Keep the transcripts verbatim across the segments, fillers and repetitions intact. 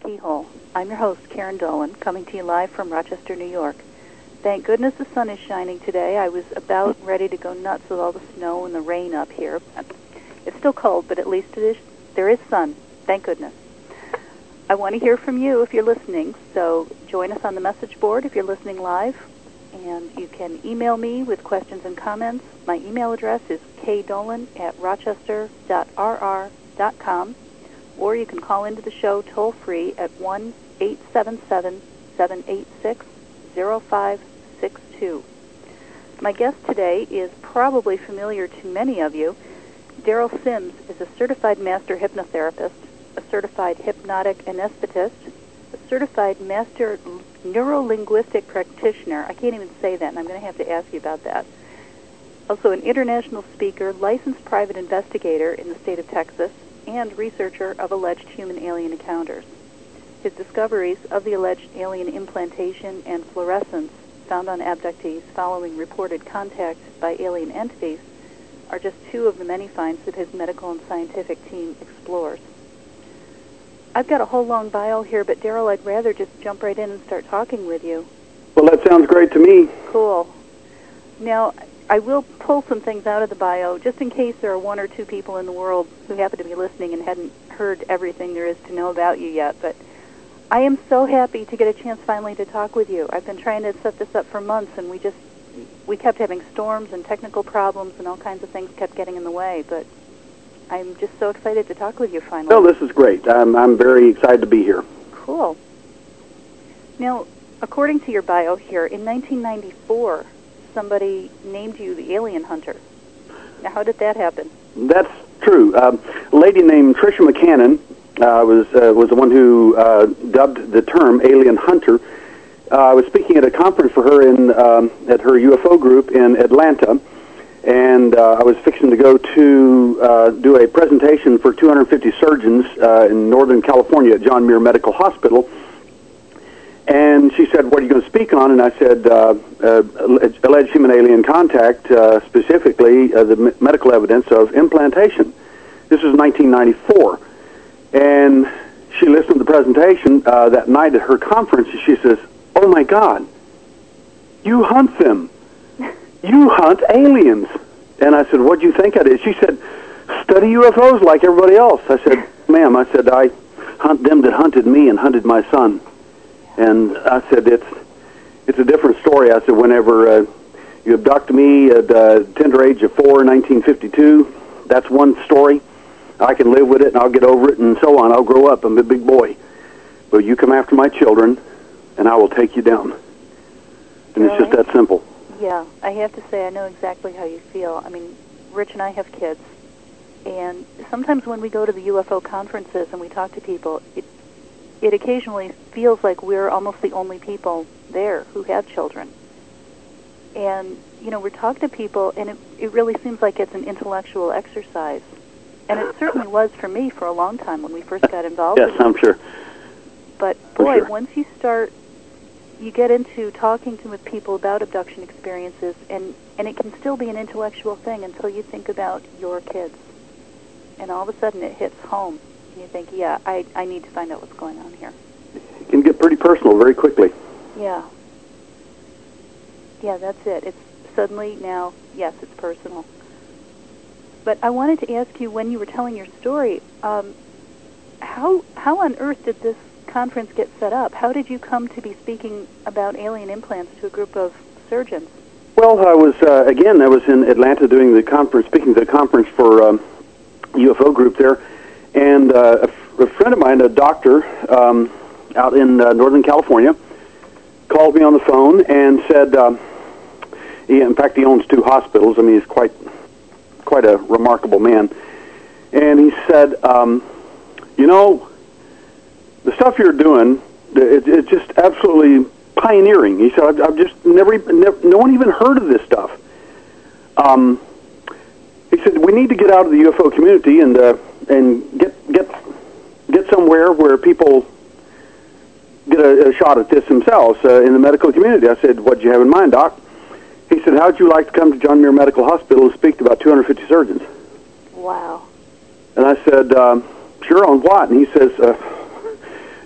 Keyhole. I'm your host, Karen Dolan, coming to you live from Rochester, New York. Thank goodness the sun is shining today. I was about ready to go nuts with all the snow and the rain up here. It's still cold, but at least it is, there is sun. Thank goodness. I want to hear from you if you're listening, so join us on the message board if you're listening live. And you can email me with questions and comments. My email address is kdolan at rochester dot r r dot com, or you can call into the show toll-free at one eight seven seven, seven eight six, zero five six two. My guest today is probably familiar to many of you. Daryl Sims is a certified master hypnotherapist, a certified hypnotic anesthetist, a certified master neurolinguistic practitioner. I can't even say that, and I'm going to have to ask you about that. Also an international speaker, licensed private investigator in the state of Texas, and researcher of alleged human alien encounters. His discoveries of the alleged alien implantation and fluorescence found on abductees following reported contact by alien entities are just two of the many finds that his medical and scientific team explores. I've got a whole long bio here, but Daryl, I'd rather just jump right in and start talking with you. Well, that sounds great to me. Cool. Now, I will pull some things out of the bio, just in case there are one or two people in the world who happen to be listening and hadn't heard everything there is to know about you yet. But I am so happy to get a chance finally to talk with you. I've been trying to set this up for months, and we just, we kept having storms and technical problems, and all kinds of things kept getting in the way. But I'm just so excited to talk with you finally. Well, this is great. I'm, I'm very excited to be here. Cool. Now, according to your bio here, in nineteen ninety-four, somebody named you the Alien Hunter. Now, how did that happen? That's true. Um, a lady named Tricia McCannon uh, was uh, was the one who uh, dubbed the term Alien Hunter. Uh, I was speaking at a conference for her in um, at her U F O group in Atlanta, and uh, I was fixing to go to uh, do a presentation for two hundred fifty surgeons uh, in Northern California at John Muir Medical Hospital. And she said, what are you going to speak on? And I said, uh, uh, alleged human alien contact, uh, specifically uh, the m- medical evidence of implantation. This was nineteen ninety-four. And she listened to the presentation uh, that night at her conference, and she says, oh my God, you hunt them. You hunt aliens. And I said, what do you think I did? She said, study U F Os like everybody else. I said, ma'am, I said, I hunt them that hunted me and hunted my son. And I said, it's it's a different story. I said, whenever uh, you abduct me at the uh, tender age of four, nineteen fifty-two, that's one story. I can live with it, and I'll get over it, and so on. I'll grow up. I'm a big boy. But you come after my children, and I will take you down. And really? It's just that simple. Yeah, I have to say, I know exactly how you feel. I mean, Rich and I have kids, and sometimes when we go to the U F O conferences and we talk to people, it it occasionally feels like we're almost the only people there who have children. And, you know, we're talking to people, and it, it really seems like it's an intellectual exercise. And it certainly was for me for a long time when we first got involved. Yes, I'm sure. But, boy, sure. Once you start, you get into talking to with people about abduction experiences, and, and it can still be an intellectual thing until you think about your kids. And all of a sudden it hits home. You think, yeah, I, I need to find out what's going on here. It can get pretty personal very quickly. Yeah. Yeah, that's it. It's suddenly now, yes, it's personal. But I wanted to ask you, when you were telling your story, um, how how on earth did this conference get set up? How did you come to be speaking about alien implants to a group of surgeons? Well, I was, uh, again, I was in Atlanta doing the conference, speaking to the conference for um, U F O group there. And uh, a, f- a friend of mine, a doctor um, out in uh, Northern California, called me on the phone and said, um, he, in fact, he owns two hospitals. I mean, he's quite quite a remarkable man. And he said, um, you know, the stuff you're doing, it, it's just absolutely pioneering. He said, I've, I've just never, never, no one even heard of this stuff. Um, he said, we need to get out of the U F O community and uh, and get get get somewhere where people get a, a shot at this themselves uh, in the medical community. I said, what do you have in mind, Doc? He said, how would you like to come to John Muir Medical Hospital and speak to about two hundred fifty surgeons? Wow. And I said, um, sure, on what? And he says, uh,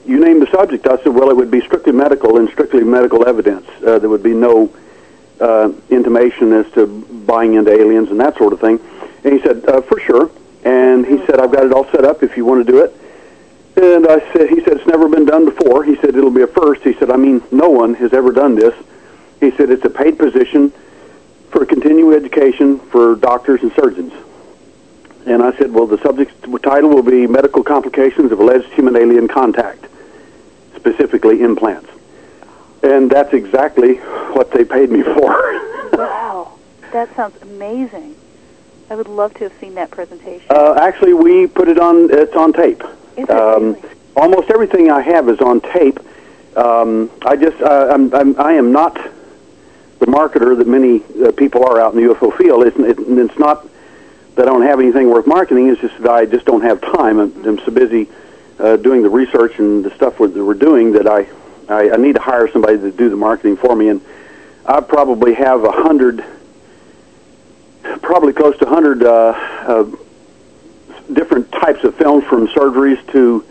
you name the subject. I said, well, it would be strictly medical and strictly medical evidence. Uh, there would be no uh, intimation as to buying into aliens and that sort of thing. And he said, uh, for sure. And he said, I've got it all set up if you want to do it. And I said, he said, it's never been done before. He said, it'll be a first. He said, I mean, no one has ever done this. He said, it's a paid position for continuing education for doctors and surgeons. And I said, well, the subject title will be Medical Complications of Alleged Human-Alien Contact, specifically implants. And that's exactly what they paid me for. Wow. That sounds amazing. I would love to have seen that presentation. Uh, actually, we put it on, it's on tape. Is it um, really? Almost everything I have is on tape. Um, I just, uh, I'm, I'm, I am not the marketer that many uh, people are out in the U F O field. It's, it, it's not that I don't have anything worth marketing. It's just that I just don't have time. I'm, I'm so busy uh, doing the research and the stuff that we're doing that I, I, I need to hire somebody to do the marketing for me. And I probably have a hundred, probably close to a hundred uh, uh, different types of films, from surgeries to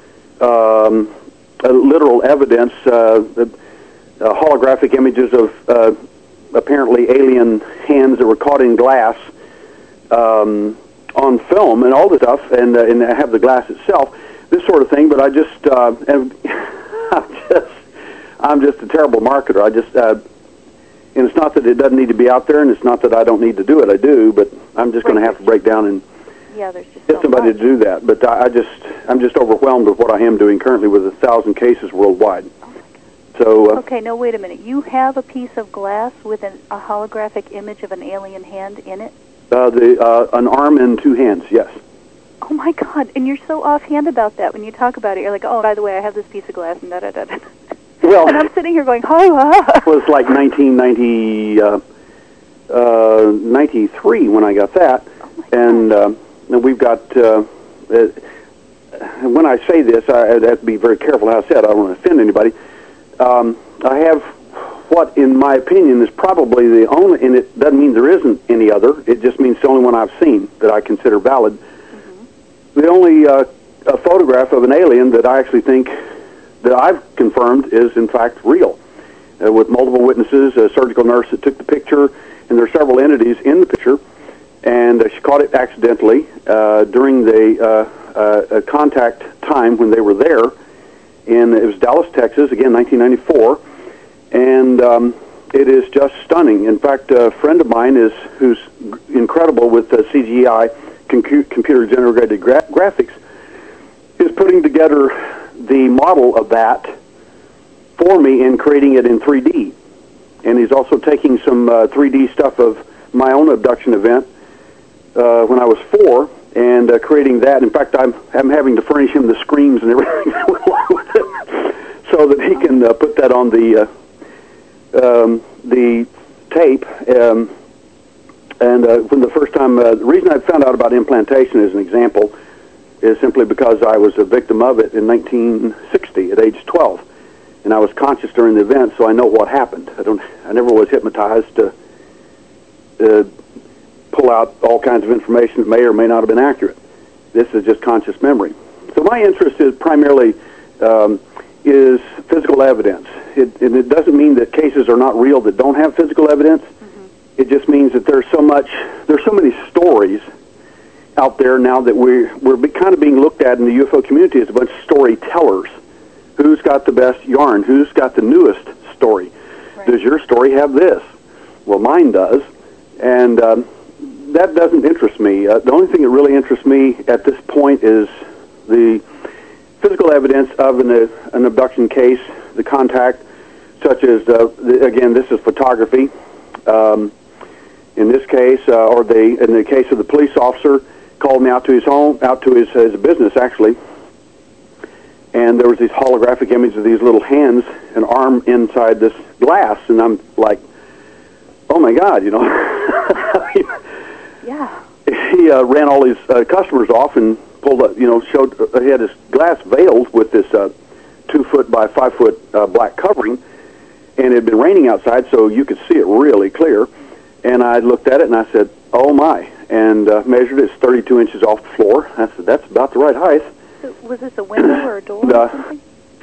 um, uh, literal evidence, uh, uh, holographic images of uh, apparently alien hands that were caught in glass um, on film, and all the stuff, and uh, and I have the glass itself, this sort of thing. But I just, uh, and I'm just, I'm just a terrible marketer. I just, uh, and it's not that it doesn't need to be out there, and it's not that I don't need to do it. I do, but I'm just going to have to break down and yeah, there's just get so somebody much. to do that. But I, I just, I'm just overwhelmed with what I am doing currently with a thousand cases worldwide. Oh my God. So, uh, okay, no, wait a minute. You have a piece of glass with an, a holographic image of an alien hand in it? uh, the uh, an arm and two hands, yes. Oh my God! And you're so offhand about that when you talk about it. You're like, oh, by the way, I have this piece of glass and da da da da. Well, and I'm sitting here going, oh, ah. it was like nineteen ninety, uh, uh, ninety-three when I got that, Oh and, uh, and we've got. Uh, uh, when I say this, I, I have to be very careful how I say it. I don't want to offend anybody. Um, I have what, in my opinion, is probably the only, and it doesn't mean there isn't any other. It just means the only one I've seen that I consider valid. Mm-hmm. The only uh, a photograph of an alien that I actually think that I've confirmed is in fact real, uh, with multiple witnesses, a surgical nurse that took the picture, and there are several entities in the picture, and uh, she caught it accidentally uh, during the uh, uh, contact time when they were there. In, it was Dallas, Texas, again, nineteen ninety-four, and um, it is just stunning. In fact, a friend of mine is who's incredible with uh, C G I, compu- computer-generated gra- graphics, is putting together the model of that for me and creating it in three D. And he's also taking some uh, three D stuff of my own abduction event uh, when I was four, and uh, creating that. In fact, I'm, I'm having to furnish him the screens and everything so that he can uh, put that on the uh, um, the tape. Um, and uh, when the first time, uh, the reason I found out about implantation as an example is simply because I was a victim of it in nineteen sixty at age twelve, and I was conscious during the event, so I know what happened. I don't. I never was hypnotized to uh, pull out all kinds of information that may or may not have been accurate. This is just conscious memory. So my interest is primarily um, is physical evidence. It, and it doesn't mean that cases are not real that don't have physical evidence. Mm-hmm. It just means that there's so much, there's so many stories out there now that we're we're be, kind of being looked at in the U F O community as a bunch of storytellers. Who's got the best yarn? Who's got the newest story? Right. Does your story have this? Well, mine does, and um, that doesn't interest me. Uh, the only thing that really interests me at this point is the physical evidence of an, uh, an abduction case, the contact, such as, uh, the, again, this is photography. Um, in this case, uh, or the in the case of the police officer, called me out to his home, out to his, his business, actually, and there was these holographic images of these little hands, an arm inside this glass, and I'm like, oh my God, you know. Yeah. He uh, ran all his uh, customers off and pulled up, you know, showed, uh, he had his glass veiled with this uh, two foot by five foot uh, black covering, and it had been raining outside, so you could see it really clear. And I looked at it and I said, oh my, and uh, measured it. It's thirty-two inches off the floor. I said, that's about the right height. So was this a window or a door uh, or something?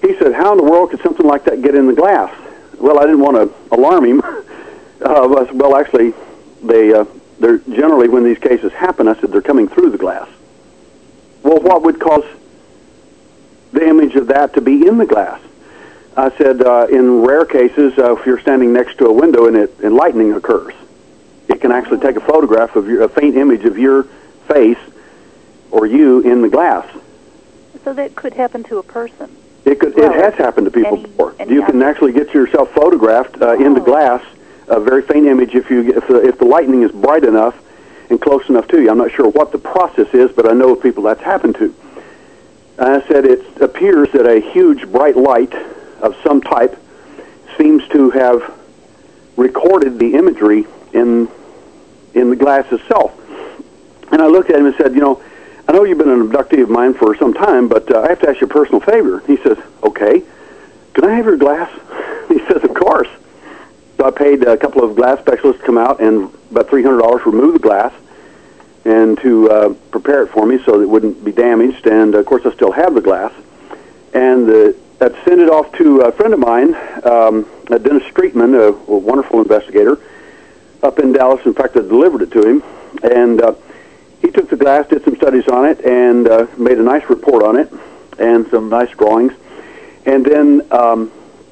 he said, how in the world could something like that get in the glass? Well, I didn't want to alarm him. uh, I said, well, actually, they, uh, they're generally, when these cases happen, I said, they're coming through the glass. Well, what would cause the image of that to be in the glass? I said, uh, in rare cases, uh, if you're standing next to a window and, it, and lightning occurs, it can actually take a photograph of your, a faint image of your face or you in the glass. So that could happen to a person. It could. Well, it has happened to people any, before. Any you can object. actually get yourself photographed uh, oh. in the glass, a very faint image if you if the, if the lightning is bright enough and close enough to you. I'm not sure what the process is, but I know of people that's happened to. I said it appears that a huge bright light of some type seems to have recorded the imagery in in the glass itself. And I looked at him and said, you know, I know you've been an abductee of mine for some time, but uh, I have to ask you a personal favor. He says, okay, can I have your glass? He says, of course. So I paid a couple of glass specialists to come out and about three hundred dollars remove the glass and to uh, prepare it for me so that it wouldn't be damaged. And, of course, I still have the glass. And uh, I sent it off to a friend of mine, um, Dennis Streetman, a, a wonderful investigator, up in Dallas. In fact, I delivered it to him. And uh, he took the glass, did some studies on it, and uh, made a nice report on it and some nice drawings. And then um,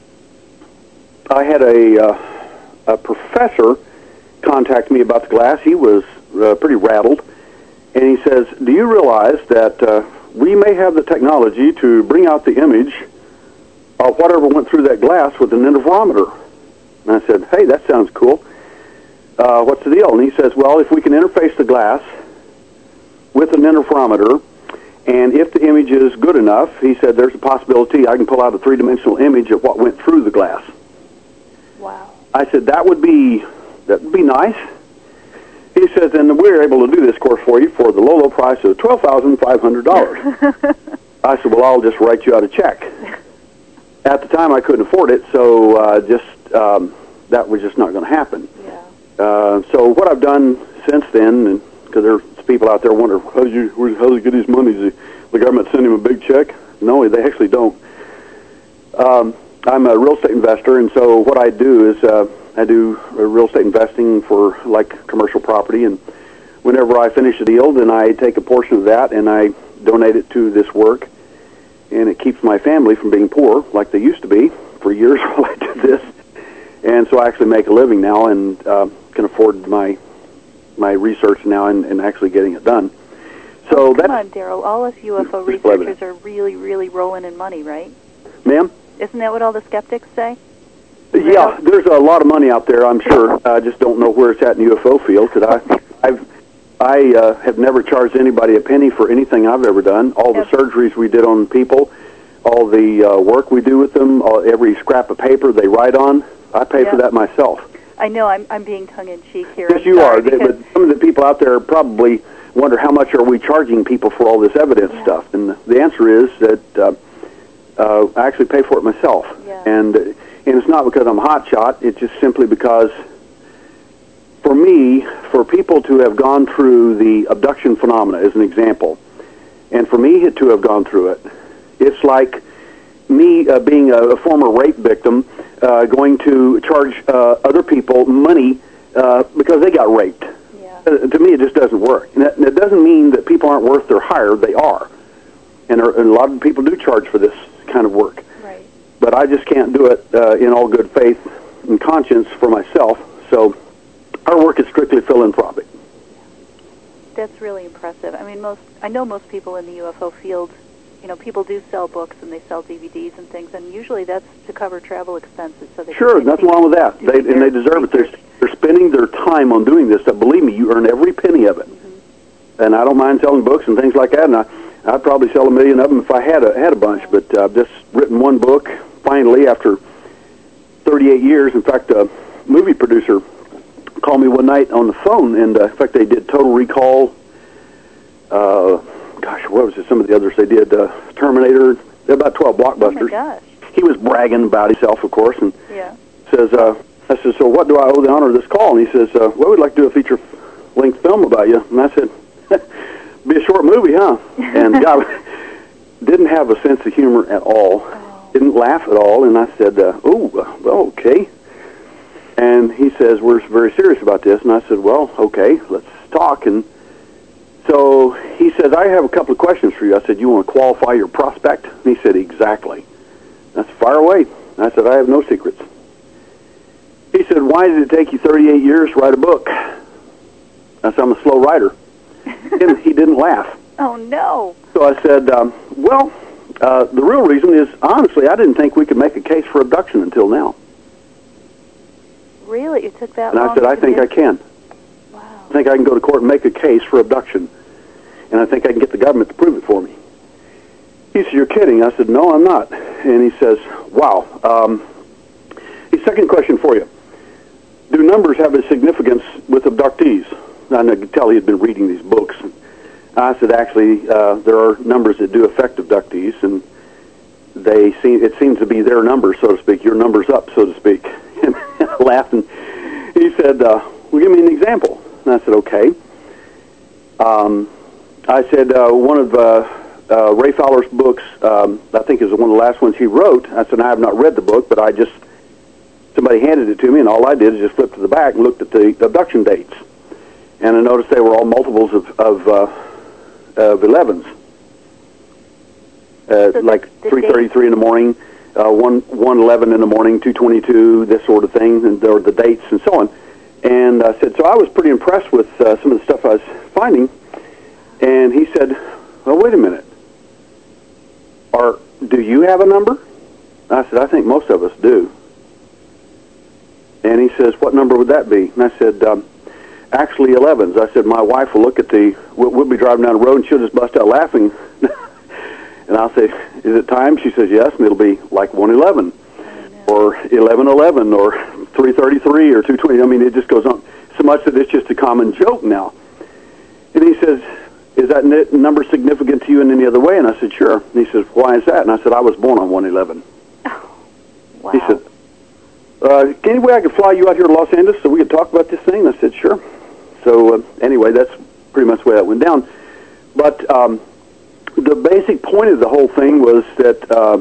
I had a, uh, a professor contact me about the glass. He was uh, pretty rattled. And he says, do you realize that uh, we may have the technology to bring out the image of whatever went through that glass with an interferometer? And I said, hey, that sounds cool. Uh, what's the deal? And he says, well, if we can interface the glass with an interferometer, and if the image is good enough, he said, there's a possibility I can pull out a three-dimensional image of what went through the glass. Wow. I said, that would be that would be nice. He says, and we're able to do this course for you for the low, low price of twelve thousand five hundred dollars. I said, well, I'll just write you out a check. At the time, I couldn't afford it, so uh, just um, that was just not going to happen. Yeah. Uh, so what I've done since then, because there's people out there wonder, how do you, how do you get these monies? The, the government send him a big check? No, they actually don't. Um, I'm a real estate investor, and so what I do is uh, I do real estate investing for, like, commercial property, and whenever I finish a deal, then I take a portion of that and I donate it to this work, and it keeps my family from being poor, like they used to be for years while I did this. And so I actually make a living now and uh, can afford my my research now and, and actually getting it done. So oh, come that's, on, Darrell. All us U F O researchers are really, really rolling in money, right? Ma'am? Isn't that what all the skeptics say? Yeah, there's a lot of money out there, I'm sure. I just don't know where it's at in the U F O field. Cause I, I've, I uh, have never charged anybody a penny for anything I've ever done. All the surgeries we did on people, all the uh, work we do with them, all, every scrap of paper they write on, I pay yep. for that myself. I know I'm I'm being tongue-in-cheek here. Yes, I'm you are. They, but some of the people out there probably wonder how much are we charging people for all this evidence yeah. stuff. And the answer is that uh, uh, I actually pay for it myself. Yeah. And, and it's not because I'm a hot shot. It's just simply because, for me, for people to have gone through the abduction phenomena, as an example, and for me to have gone through it, it's like me uh, being a, a former rape victim uh, going to charge uh, other people money uh, because they got raped. Yeah. Uh, to me, it just doesn't work. And that, and it doesn't mean that people aren't worth their hire. They are. And, are, and a lot of people do charge for this kind of work. Right. But I just can't do it uh, in all good faith and conscience for myself. So our work is strictly philanthropic. That's really impressive. I mean, most I know most people in the U F O field, you know, people do sell books and they sell D V Ds and things, and usually that's to cover travel expenses. So they sure, nothing wrong with that. They, and they deserve it. They're, they're spending their time on doing this. So believe me, you earn every penny of it. Mm-hmm. And I don't mind selling books and things like that. And I, I'd probably sell a million of them if I had a had a bunch. But uh, I've just written one book finally after thirty-eight years. In fact, a movie producer called me one night on the phone, and uh, in fact, they did Total Recall. Uh, gosh, what was it? Some of the others they did, uh, Terminator. They're about twelve blockbusters. Oh my gosh. He was bragging about himself, of course, and yeah. says, uh, I said, so what do I owe the honor of this call? And he says, uh, well, we'd like to do a feature-length film about you. And I said, be a short movie, huh? And God didn't have a sense of humor at all. Oh. didn't laugh at all, and I said, uh, oh, uh, well, okay. And he says, we're very serious about this. And I said, well, okay, let's talk. And so he says, I have a couple of questions for you. I said, you want to qualify your prospect? And he said, exactly. That's fire away. And I said, I have no secrets. He said, why did it take you thirty-eight years to write a book? I said, I'm a slow writer. And he didn't laugh. Oh, no. So I said, um, well, uh, the real reason is, honestly, I didn't think we could make a case for abduction until now. Really? It took that and long? And I said, I think I can. Wow. I think I can go to court and make a case for abduction. And I think I can get the government to prove it for me. He said, you're kidding. I said, no, I'm not. And he says, wow. Um, his second question for you. Do numbers have a significance with abductees? And I could tell he had been reading these books. I said, actually, uh, there are numbers that do affect abductees, and they seem, it seems to be their numbers, so to speak, your numbers up, so to speak. And I laughed, and he said, uh, well, give me an example. And I said, okay. Um, I said, uh, one of uh, uh, Ray Fowler's books, um, I think it was one of the last ones he wrote. I said, I have not read the book, but I just, somebody handed it to me, and all I did is just flip to the back and looked at the abduction dates. And I noticed they were all multiples of, of, uh, of elevens. Uh, so like the three thirty-three in the morning, uh, one one eleven in the morning, two twenty-two, this sort of thing, and there were the dates and so on. And I said, so I was pretty impressed with uh, some of the stuff I was finding. And he said, well, wait a minute. Are, do you have a number? I said, I think most of us do. And he says, what number would that be? And I said, um, actually elevens. I said, my wife will look at the, we'll, we'll be driving down the road and she'll just bust out laughing. And I'll say, is it time? She says, yes, and it'll be like one eleven or eleven eleven or three thirty-three or two twenty. I mean, it just goes on so much that it's just a common joke now. And he says, is that n- number significant to you in any other way? And I said, sure. And he says, why is that? And I said, I was born on one eleven. Oh, wow. He said, uh, any way I could fly you out here to Los Angeles so we could talk about this thing? And I said, sure. So uh, anyway, that's pretty much the way that went down. But um, the basic point of the whole thing was that, uh,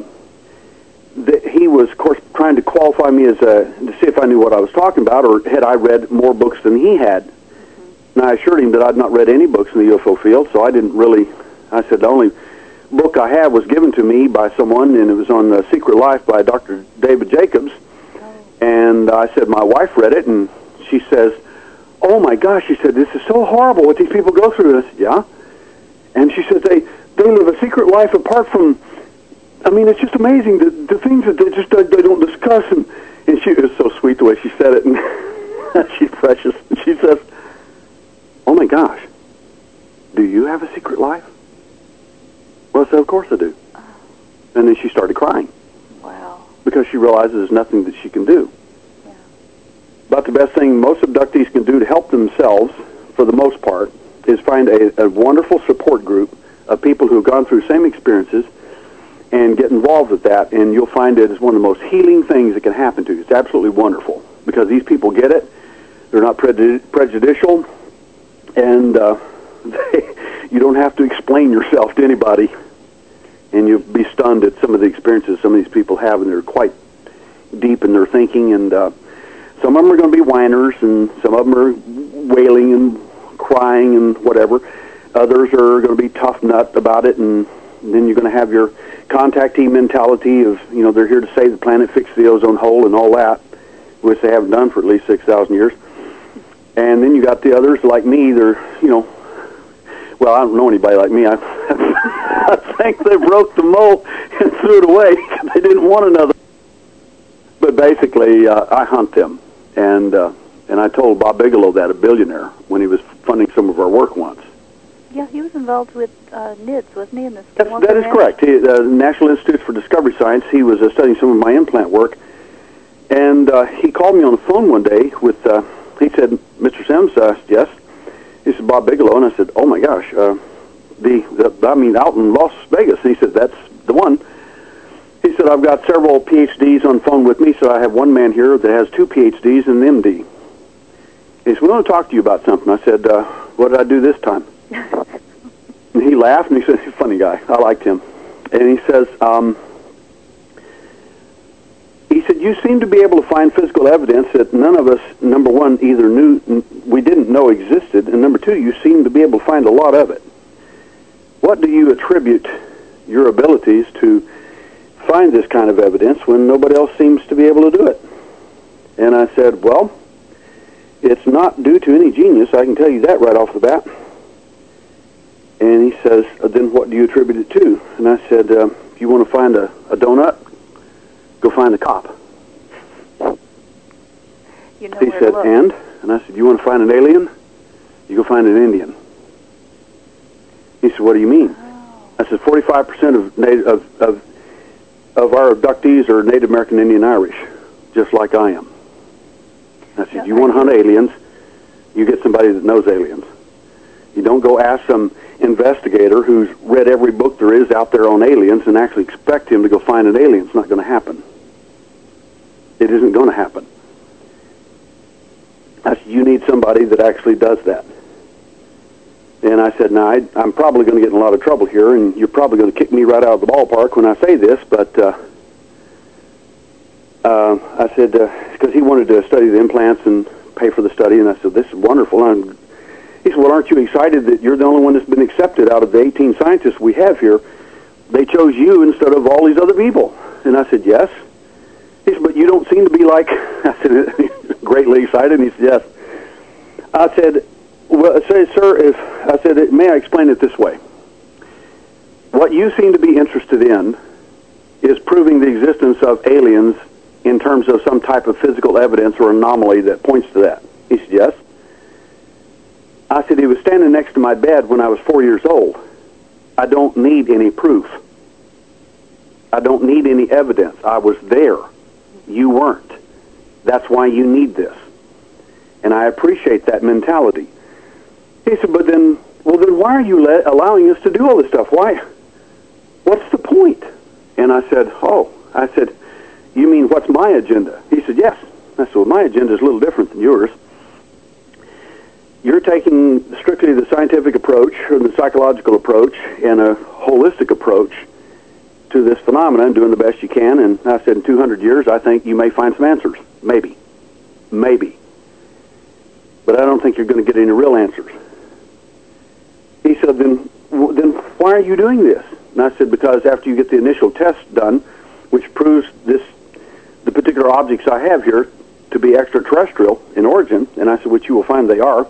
that he was, of course, trying to qualify me as a, to see if I knew what I was talking about, or had I read more books than he had. Mm-hmm. And I assured him that I'd not read any books in the U F O field, so I didn't really, I said the only book I have was given to me by someone, and it was on The Secret Life by Doctor David Jacobs. Oh. And I said my wife read it, and she says, oh my gosh, she said, this is so horrible what these people go through. And I said, yeah. And she says, they, they live a secret life apart from, I mean, it's just amazing, the, the things that they just they, they don't discuss. And, and she, it was so sweet the way she said it, and she's precious. And she says, oh my gosh, do you have a secret life? Well, I said, of course I do. And then she started crying. Wow. Because she realizes there's nothing that she can do. Yeah. But the best thing most abductees can do to help themselves, for the most part, is find a, a wonderful support group of people who have gone through the same experiences and get involved with that, and you'll find it is one of the most healing things that can happen to you. It's absolutely wonderful because these people get it. They're not prejud- prejudicial, and uh, they, you don't have to explain yourself to anybody, and you'll be stunned at some of the experiences some of these people have, and they're quite deep in their thinking, and uh, some of them are going to be whiners, and some of them are wailing and crying and whatever. Others are going to be tough nut about it, and then you're going to have your contactee mentality of, you know, they're here to save the planet, fix the ozone hole, and all that, which they haven't done for at least six thousand years. And then you got the others like me. They're, you know, well, I don't know anybody like me. I, I think they broke the mold and threw it away because they didn't want another. But basically, uh, I hunt them, and uh, and I told Bob Bigelow that, a billionaire, when he was funding some of our work once. Yeah, he was involved with uh, N I D S, wasn't he? In this That's, that is correct. He, uh, the National Institute for Discovery Science. He was uh, studying some of my implant work, and uh, he called me on the phone one day with. Uh, he said, "Mister Sims, uh, yes." He said, "Bob Bigelow," and I said, "Oh my gosh, uh, the, the I mean out in Las Vegas." And he said, "That's the one." He said, "I've got several P H Ds on the phone with me, so I have one man here that has two P H Ds and an M D." He said, "We want to talk to you about something." I said, uh, "What did I do this time?" And he laughed, and he said, he's a funny guy. I liked him. And he says, um, you seem to be able to find physical evidence that none of us, number one, either knew, we didn't know existed, and number two, you seem to be able to find a lot of it. What do you attribute your abilities to find this kind of evidence when nobody else seems to be able to do it? And I said, well, it's not due to any genius, I can tell you that right off the bat. And he says, then what do you attribute it to? And I said, uh, if you want to find a, a donut, go find a cop. You know he where said, to look. and? And I said, you want to find an alien? You go find an Indian. He said, what do you mean? Oh. I said, forty-five percent of, native, of, of, of our abductees are Native American Indian Irish, just like I am. I said, No, you want to hunt aliens, you get somebody that knows aliens. You don't go ask some investigator who's read every book there is out there on aliens and actually expect him to go find an alien. It's not going to happen. It isn't going to happen. I said, you need somebody that actually does that. And I said, now, I, I'm probably going to get in a lot of trouble here, and you're probably going to kick me right out of the ballpark when I say this, but uh, uh, I said, because uh, he wanted to study the implants and pay for the study, and I said, this is wonderful. And he said, well, aren't you excited that you're the only one that's been accepted out of the eighteen scientists we have here? They chose you instead of all these other people. And I said, yes. He said, but you don't seem to be like, I said, greatly excited, and he said, yes. I said, well, say, sir, if, I said, may I explain it this way? What you seem to be interested in is proving the existence of aliens in terms of some type of physical evidence or anomaly that points to that. He said, yes. I said, he was standing next to my bed when I was four years old. I don't need any proof. I don't need any evidence. I was there. You weren't. That's why you need this. And I appreciate that mentality. He said, but then, well, then why are you let, allowing us to do all this stuff? Why? What's the point? And I said, oh, I said, you mean what's my agenda? He said, yes. I said, well, my agenda is a little different than yours. You're taking strictly the scientific approach or the psychological approach and a holistic approach to this phenomenon, doing the best you can. And I said, in two hundred years, I think you may find some answers. Maybe. Maybe. But I don't think you're going to get any real answers. He said, then, then why are you doing this? And I said, because after you get the initial test done, which proves this, the particular objects I have here to be extraterrestrial in origin, and I said, which you will find they are,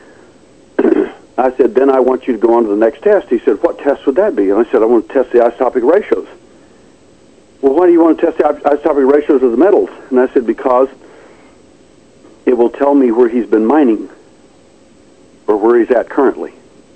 I said, then I want you to go on to the next test. He said, what test would that be? And I said, I want to test the isotopic ratios. Well, why do you want to test the isotopic ratios of the metals? And I said, because it will tell me where he's been mining or where he's at currently.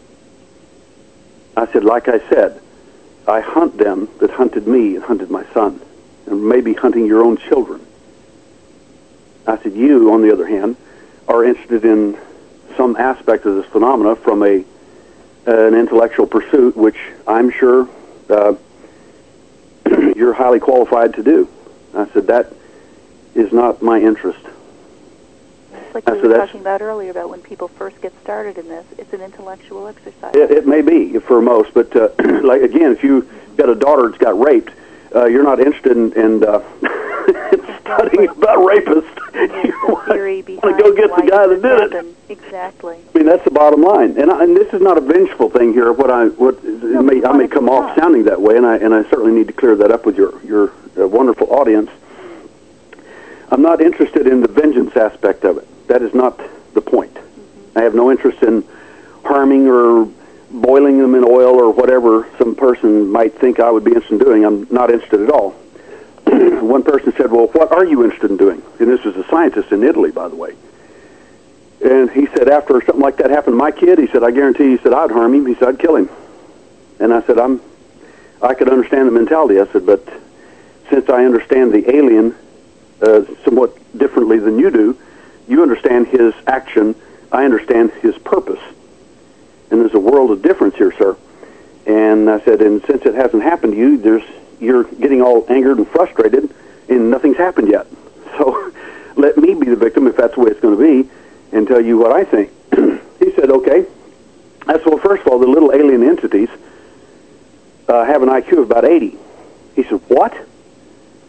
I said, like I said, I hunt them that hunted me and hunted my son, and maybe hunting your own children. I said, you, on the other hand, are interested in some aspect of this phenomena from a uh, an intellectual pursuit, which I'm sure uh, you're highly qualified to do. I said, that is not my interest. It's like I we said, were that's, talking about earlier about when people first get started in this. It's an intellectual exercise. It, it may be for most, but uh, like again, if you got a daughter that's got raped, uh, you're not interested in, in uh, studying about rapists. You want to go get the guy that did it. Exactly. I mean, that's the bottom line. And, I, and this is not a vengeful thing here. What I what no, it may, I may come off sounding that way, and I and I certainly need to clear that up with your your uh, wonderful audience. I'm not interested in the vengeance aspect of it. That is not the point. Mm-hmm. I have no interest in harming or boiling them in oil or whatever some person might think I would be interested in doing. I'm not interested at all. One person said, well, what are you interested in doing? And this was a scientist in Italy, by the way. And he said, after something like that happened to my kid, he said, I guarantee, he said, I'd harm him. He said, I'd kill him. And I said, I'm, I could understand the mentality. I said, but since I understand the alien uh, somewhat differently than you do, you understand his action, I understand his purpose. And there's a world of difference here, sir. And I said, and since it hasn't happened to you, there's you're getting all angered and frustrated, and nothing's happened yet. So let me be the victim, if that's the way it's going to be, and tell you what I think. He said, okay. I said, well, first of all, the little alien entities uh, have an I Q of about eighty. He said, what?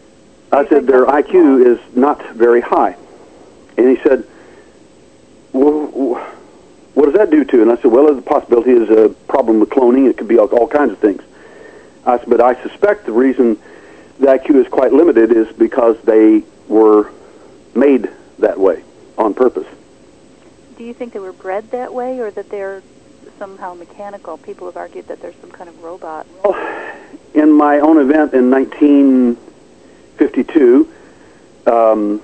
I said, their I Q is not very high. And he said, well, what does that do to? And I said, well, the possibility is a problem with cloning. It could be all, all kinds of things. I said, but I suspect the reason the I Q is quite limited is because they were made that way on purpose. Do you think they were bred that way, or that they're somehow mechanical? People have argued that there's some kind of robot. Well, in my own event in nineteen fifty-two, um,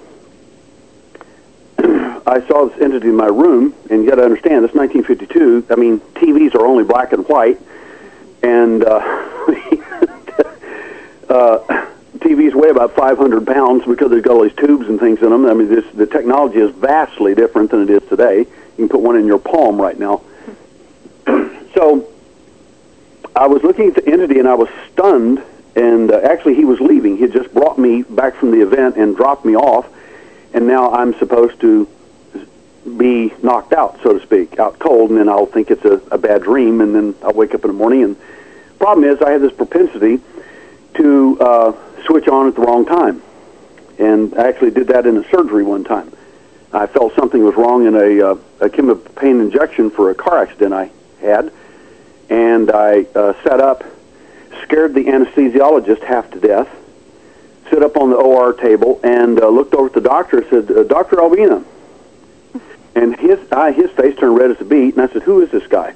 I saw this entity in my room, and you got to understand, this nineteen fifty-two, I mean, T Vs are only black and white, and uh, uh, T Vs weigh about five hundred pounds because they've got all these tubes and things in them. I mean, this, the technology is vastly different than it is today. You can put one in your palm right now. So I was looking at the entity, and I was stunned, and uh, actually he was leaving. He had just brought me back from the event and dropped me off, and now I'm supposed to be knocked out, so to speak, out cold, and then I'll think it's a, a bad dream, and then I'll wake up in the morning. And the problem is I have this propensity to uh, switch on at the wrong time, and I actually did that in a surgery one time. I felt something was wrong in a, uh, a chemical pain injection for a car accident I had, and I uh, sat up, scared the anesthesiologist half to death, sit up on the O R table, and uh, looked over at the doctor and said, uh, Doctor Albina. And his uh, his face turned red as a beet, and I said, who is this guy?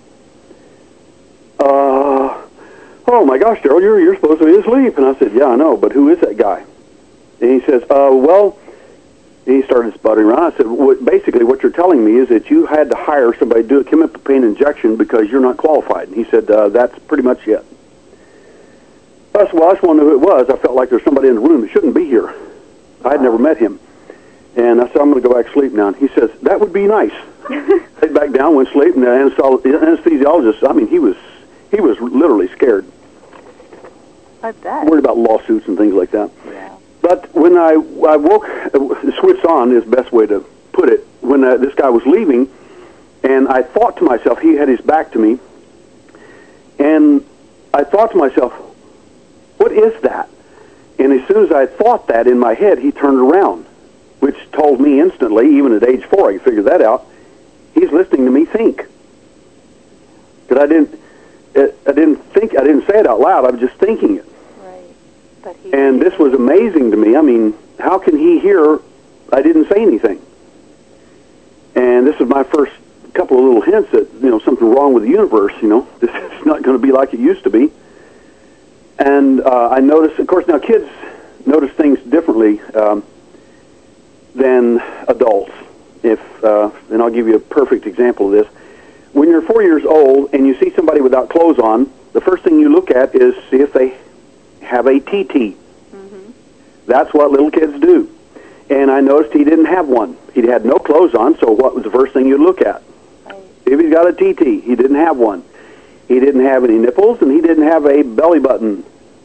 Uh, oh my gosh, Daryl, you're, you're supposed to be asleep. And I said, yeah, I know, but who is that guy? And he says, uh, well, he started sputtering around. I said, what, basically what you're telling me is that you had to hire somebody to do a chemical pain injection because you're not qualified. And he said, uh, that's pretty much it. I said, well, I just want to know who it was. I felt like there's somebody in the room that shouldn't be here. I had never met him. And I said, I'm going to go back to sleep now. And he says, that would be nice. Laid back down, went to sleep, and the anesthesiologist, I mean, he was he was literally scared. I bet. Worried about lawsuits and things like that. Yeah. But when I, I woke, the switch on is the best way to put it, when uh, this guy was leaving, and I thought to myself, he had his back to me, and I thought to myself, what is that? And as soon as I thought that in my head, he turned around, which told me instantly, even at age four, I could figure that out, he's listening to me think. Because I didn't, I didn't think, I didn't say it out loud, I was just thinking it. Right. But he And this was amazing to me. I mean, how can he hear I didn't say anything? And this was my first couple of little hints that, you know, something wrong with the universe, you know. This is not going to be like it used to be. And uh, I noticed, of course, now kids notice things differently um, than adults. If uh, and I'll give you a perfect example of this. When you're four years old and you see somebody without clothes on, the first thing you look at is see if they have a T T. Mm-hmm. That's what little kids do. And I noticed he didn't have one. He had no clothes on, so what was the first thing you'd look at? Right. If he's got a T T, he didn't have one. He didn't have any nipples, and he didn't have a belly button.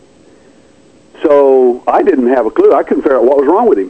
So I didn't have a clue. I couldn't figure out what was wrong with him.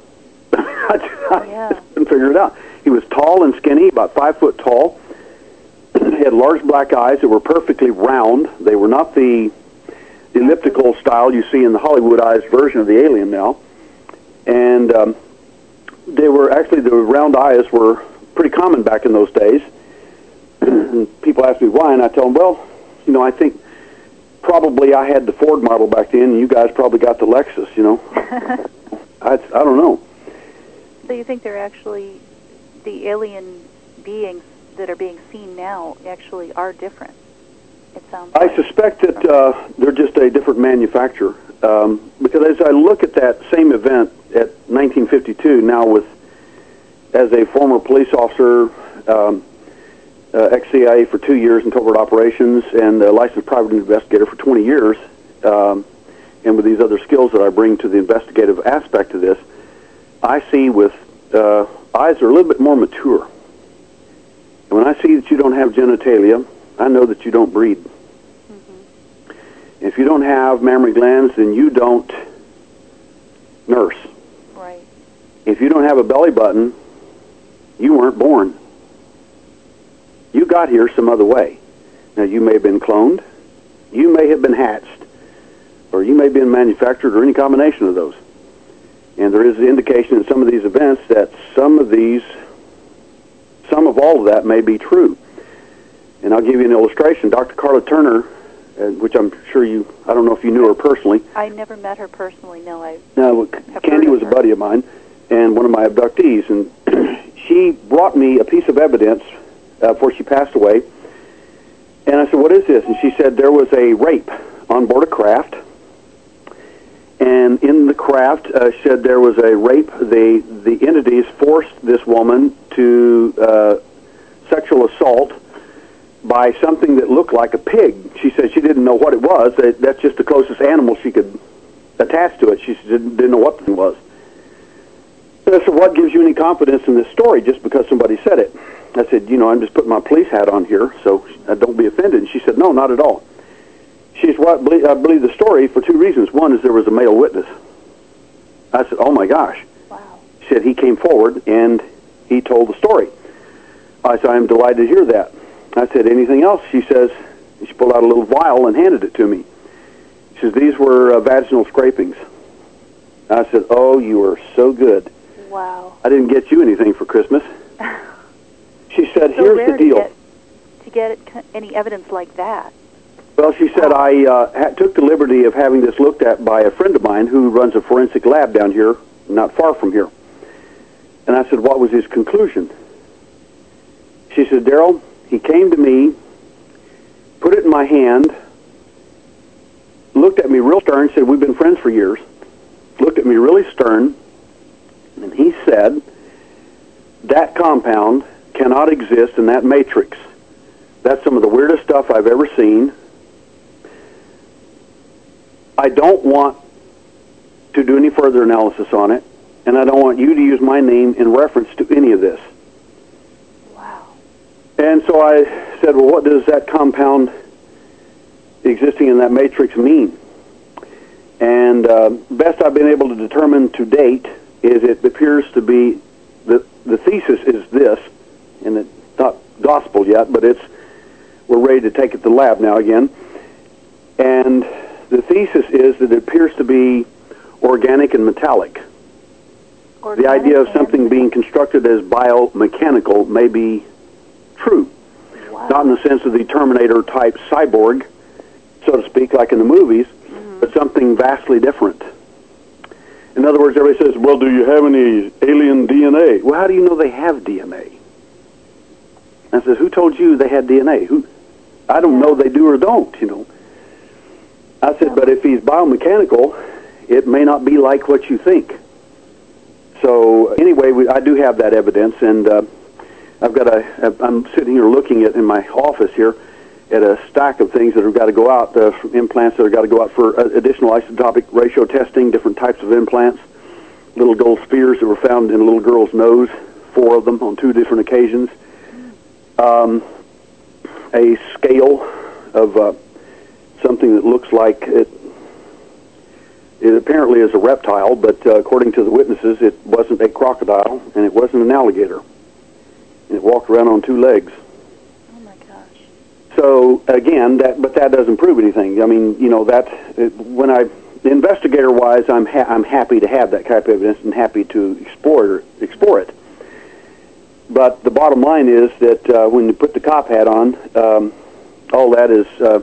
I yeah. couldn't figure it out. He was tall and skinny, about five foot tall. He had large black eyes that were perfectly round. They were not the elliptical style you see in the Hollywoodized version of the alien now. And um, they were actually, the round eyes were pretty common back in those days. And people ask me why, and I tell them, well, you know, I think probably I had the Ford model back then, and you guys probably got the Lexus, you know. I, I don't know. So you think they're actually, the alien beings that are being seen now actually are different? It sounds I like. suspect that uh, they're just a different manufacturer. Um, because as I look at that same event at nineteen fifty-two, now with, as a former police officer, um, uh, ex-C I A for two years in covert operations, and a licensed private investigator for twenty years, um, and with these other skills that I bring to the investigative aspect of this, I see with uh, eyes that are a little bit more mature. And when I see that you don't have genitalia, I know that you don't breed. Mm-hmm. If you don't have mammary glands, then you don't nurse. Right. If you don't have a belly button, you weren't born. You got here some other way. Now, you may have been cloned, you may have been hatched, or you may have been manufactured, or any combination of those. And there is indication in some of these events that some of these, some of all of that may be true. And I'll give you an illustration. Doctor Carla Turner, uh, which I'm sure you, I don't know if you knew her personally. I never met her personally, no. I No, Candy was a buddy of mine and one of my abductees. And she brought me a piece of evidence uh, before she passed away. And I said, what is this? And she said there was a rape on board a craft. And in the craft, uh, said there was a rape. The the entities forced this woman to uh, sexual assault by something that looked like a pig. She said she didn't know what it was. That, that's just the closest animal she could attach to it. She didn't, didn't know what it was. And I said, what gives you any confidence in this story just because somebody said it? I said, you know, I'm just putting my police hat on here, so uh, don't be offended. And she said, no, not at all. She said, well, I believe, I believe the story for two reasons. One is there was a male witness. I said, oh, my gosh. Wow. She said he came forward, and he told the story. I said, I'm delighted to hear that. I said, anything else? She says, she pulled out a little vial and handed it to me. She says, these were uh, vaginal scrapings. I said, oh, you are so good. Wow. I didn't get you anything for Christmas. She said, so here's rare the deal. To get, to get any evidence like that. Well, she said, I uh, ha- took the liberty of having this looked at by a friend of mine who runs a forensic lab down here, not far from here. And I said, what was his conclusion? She said, Daryl, he came to me, put it in my hand, looked at me real stern, said, we've been friends for years, looked at me really stern, and he said, that compound cannot exist in that matrix. That's some of the weirdest stuff I've ever seen. I don't want to do any further analysis on it, and I don't want you to use my name in reference to any of this. Wow. And so I said, well, what does that compound existing in that matrix mean? And uh, best I've been able to determine to date is it appears to be, the, the thesis is this, and it's not gospel yet, but it's, we're ready to take it to the lab now again. And the thesis is that it appears to be organic and metallic. Organic the idea of something being constructed as biomechanical may be true. Wow. Not in the sense of the Terminator-type cyborg, so to speak, like in the movies, mm-hmm. but something vastly different. In other words, everybody says, well, do you have any alien D N A? Well, how do you know they have D N A? I said, who told you they had D N A? Who? I don't know they do or don't, you know. I said, but if he's biomechanical, it may not be like what you think. So anyway, we, I do have that evidence, and uh, I've got a, I'm sitting here looking at in my office here at a stack of things that have got to go out, uh, implants that have got to go out for uh, additional isotopic ratio testing, different types of implants, little gold spheres that were found in a little girl's nose, four of them on two different occasions. Um, a scale of uh, something that looks like it. It apparently is a reptile, but uh, according to the witnesses, it wasn't a crocodile and it wasn't an alligator. And it walked around on two legs. Oh my gosh! So again, that but that doesn't prove anything. I mean, you know that it, when I investigator-wise, I'm ha- I'm happy to have that type of evidence and happy to explore explore it. But the bottom line is that uh, when you put the cop hat on, um, all that is uh,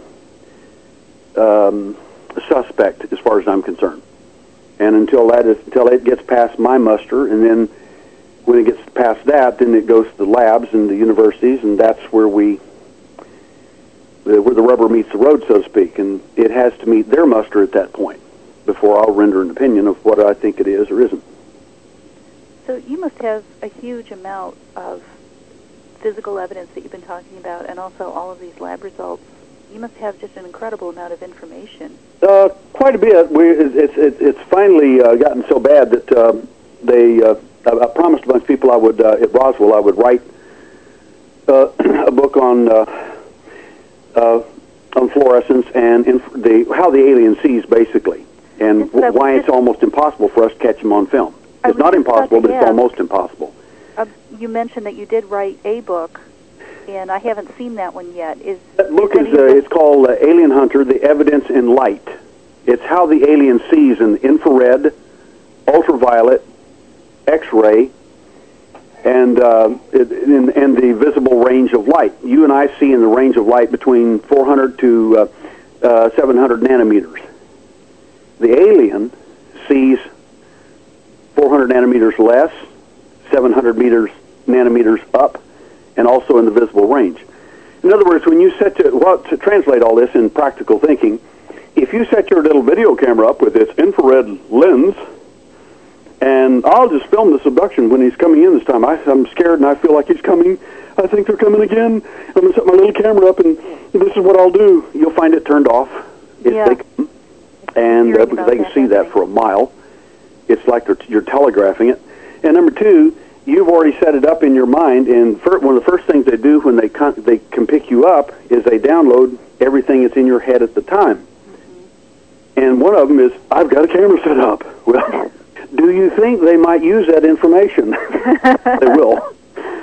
um, suspect as far as I'm concerned. And until that is, until it gets past my muster, and then when it gets past that, then it goes to the labs and the universities, and that's where we, where the rubber meets the road, so to speak. And it has to meet their muster at that point before I'll render an opinion of what I think it is or isn't. So you must have a huge amount of physical evidence that you've been talking about, and also all of these lab results. You must have just an incredible amount of information. Uh, quite a bit. We, it's, it's, it's finally uh, gotten so bad that uh, they. Uh, I, I promised a bunch of people I would uh, at Roswell I would write uh, a book on uh, uh, on fluorescence and inf- the how the alien sees basically, and w- why it's almost impossible for us to catch them on film. It's not impossible, but it's almost impossible. Uh, you mentioned that you did write a book, and I haven't seen that one yet. Is that book is, is uh, it's called uh, Alien Hunter: The Evidence in Light. It's how the alien sees in infrared, ultraviolet. ultraviolet, X-ray, and, uh, it, and, and the visible range of light. You and I see in the range of light between four hundred to uh, uh, seven hundred nanometers. The alien sees four hundred nanometers less, seven hundred meters nanometers up, and also in the visible range. In other words, when you set to, well, to translate all this in practical thinking, if you set your little video camera up with its infrared lens, and I'll just film this abduction when he's coming in this time. I, I'm scared and I feel like he's coming. I think they're coming again. I'm going to set my little camera up and this is what I'll do. You'll find it turned off if yeah. they come. And uh, because they can see that for a mile. It's like they're, you're telegraphing it. And number two, you've already set it up in your mind, and for, one of the first things they do when they con- they can pick you up is they download everything that's in your head at the time. Mm-hmm. And one of them is, I've got a camera set up. Well, do you think they might use that information? They will.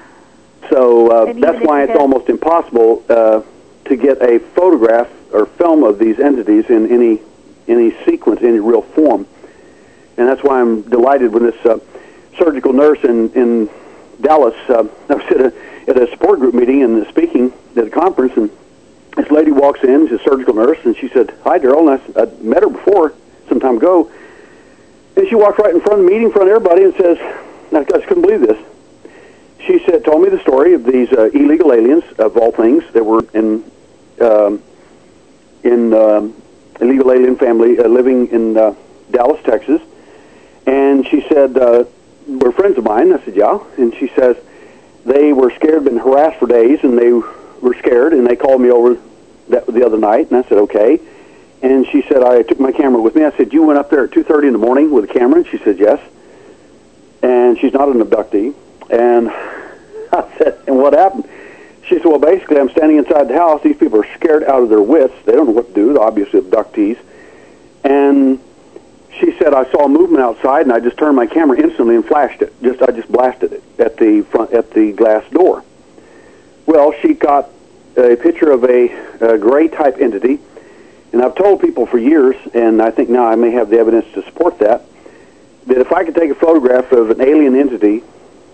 So uh, that's why it's almost impossible uh, to get a photograph or film of these entities in any any sequence, any real form. And that's why I'm delighted when this uh, surgical nurse in, in Dallas, uh, I was at a, at a support group meeting and speaking at a conference, and this lady walks in, she's a surgical nurse, and she said, hi, Daryl, and I, I met her before some time ago, and she walked right in front of the meeting, in front of everybody, and says, I just couldn't believe this. She said, told me the story of these uh, illegal aliens, of all things, that were in um, in um, illegal alien family uh, living in uh, Dallas, Texas. And she said, uh, we're friends of mine. I said, yeah. And she says, they were scared, been harassed for days, and they were scared, and they called me over that, the other night, and I said, okay. And she said, I took my camera with me. I said, you went up there at two thirty in the morning with a camera? And she said, yes. And she's not an abductee. And I said, and what happened? She said, well, basically, I'm standing inside the house. These people are scared out of their wits. They don't know what to do. They're obviously abductees. And she said, I saw a movement outside, and I just turned my camera instantly and flashed it. Just I just blasted it at the front, at the glass door. Well, she got a picture of a, a gray-type entity, and I've told people for years, and I think now I may have the evidence to support that, that if I could take a photograph of an alien entity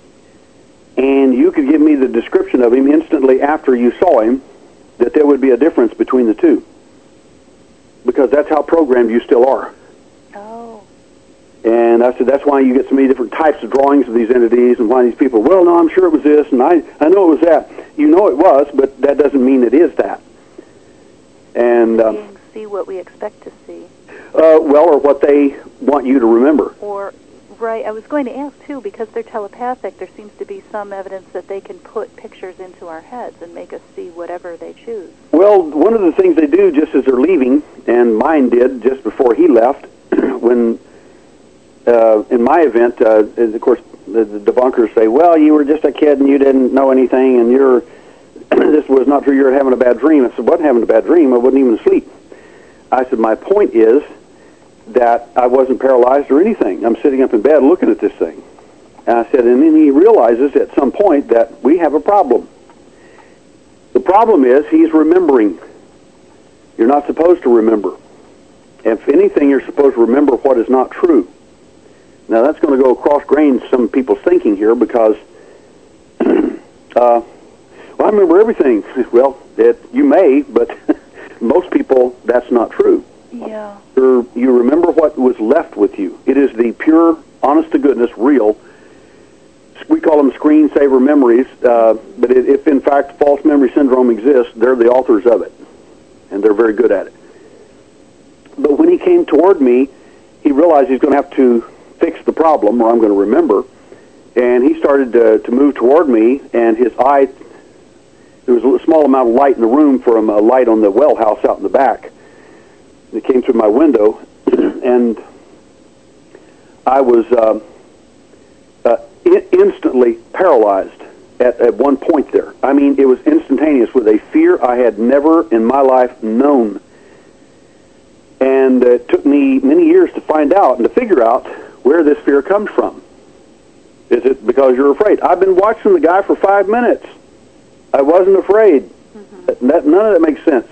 and you could give me the description of him instantly after you saw him, that there would be a difference between the two. Because that's how programmed you still are. Oh. And I said, that's why you get so many different types of drawings of these entities, and why these people, well, no, I'm sure it was this, and I, I know it was that. You know it was, but that doesn't mean it is that. And um, see what we expect to see. Uh, well, or what they want you to remember. Or, right, I was going to ask, too, because they're telepathic, there seems to be some evidence that they can put pictures into our heads and make us see whatever they choose. Well, one of the things they do just as they're leaving, and mine did just before he left, when, uh, in my event, uh, of course, the, the debunkers say, well, you were just a kid and you didn't know anything, and you're, this was not true, you were having a bad dream. I said, I wasn't having a bad dream, I wasn't even asleep. I said, my point is that I wasn't paralyzed or anything. I'm sitting up in bed looking at this thing. And I said, and then he realizes at some point that we have a problem. The problem is he's remembering. You're not supposed to remember. If anything, you're supposed to remember what is not true. Now, that's going to go cross-grain some people's thinking here because, uh, well, I remember everything. Well, it, you may, but most people, that's not true. Yeah. You're, you remember what was left with you. It is the pure, honest-to-goodness, real, we call them screensaver memories, uh, but it, if, in fact, false memory syndrome exists, they're the authors of it, and they're very good at it. But when he came toward me, he realized he's going to have to fix the problem, or I'm going to remember, and he started to, to move toward me, and his eye, there was a small amount of light in the room from a light on the well house out in the back. It came through my window, and I was uh, uh, in- instantly paralyzed at, at one point there. I mean, it was instantaneous with a fear I had never in my life known. And uh, it took me many years to find out and to figure out where this fear comes from. Is it because you're afraid? I've been watching the guy for five minutes. I wasn't afraid. Mm-hmm. That, none of that makes sense.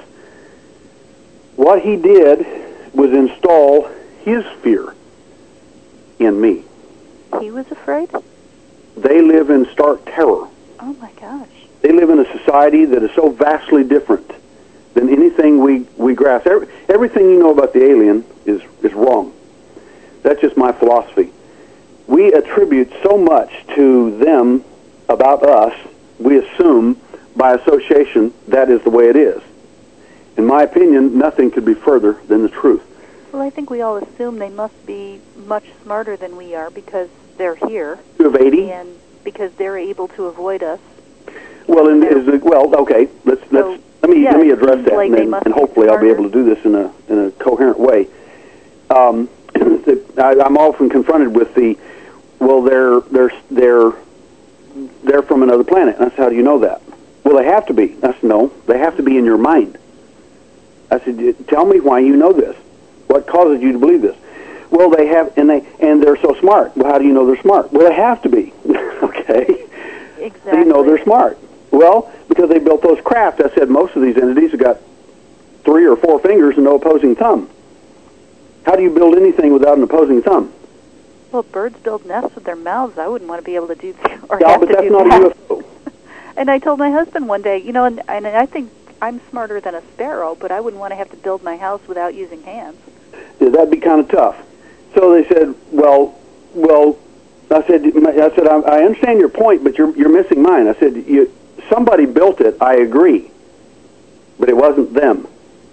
What he did was install his fear in me. he was afraid? They live in stark terror. Oh, my gosh. They live in a society that is so vastly different than anything we, we grasp. Every, everything you know about the alien is, is wrong. That's just my philosophy. We attribute so much to them about us, we assume by association that is the way it is. In my opinion, nothing could be further than the truth. Well, I think we all assume they must be much smarter than we are because they're here. You have eighty? And because they're able to avoid us. Well, and is it, well, okay. Let's So, let's let me yeah, let me it address seems that, like and, they then, must and be hopefully I'll be smarter. able to do this in a in a coherent way. Um, I, I'm often confronted with the, well, they're they're they're they're from another planet. And I said, how do you know that? Well, they have to be. I said, no, they have to be in your mind. I said, tell me why you know this. What causes you to believe this? Well, they have, and they and they're so smart. Well, how do you know they're smart? Well, they have to be. Okay. Exactly. How do you know they're smart? Well, because they built those craft. I said most of these entities have got three or four fingers and no opposing thumb. How do you build anything without an opposing thumb? Well, birds build nests with their mouths. I wouldn't want to be able to do or Yeah, have but to that's do not that. a U F O. And I told my husband one day, you know, and, and I think I'm smarter than a sparrow, but I wouldn't want to have to build my house without using hands. Yeah, that'd be kind of tough. So they said, well, well, I said, I said, I, I understand your point, but you're you're missing mine. I said, you, somebody built it. I agree, but it wasn't them.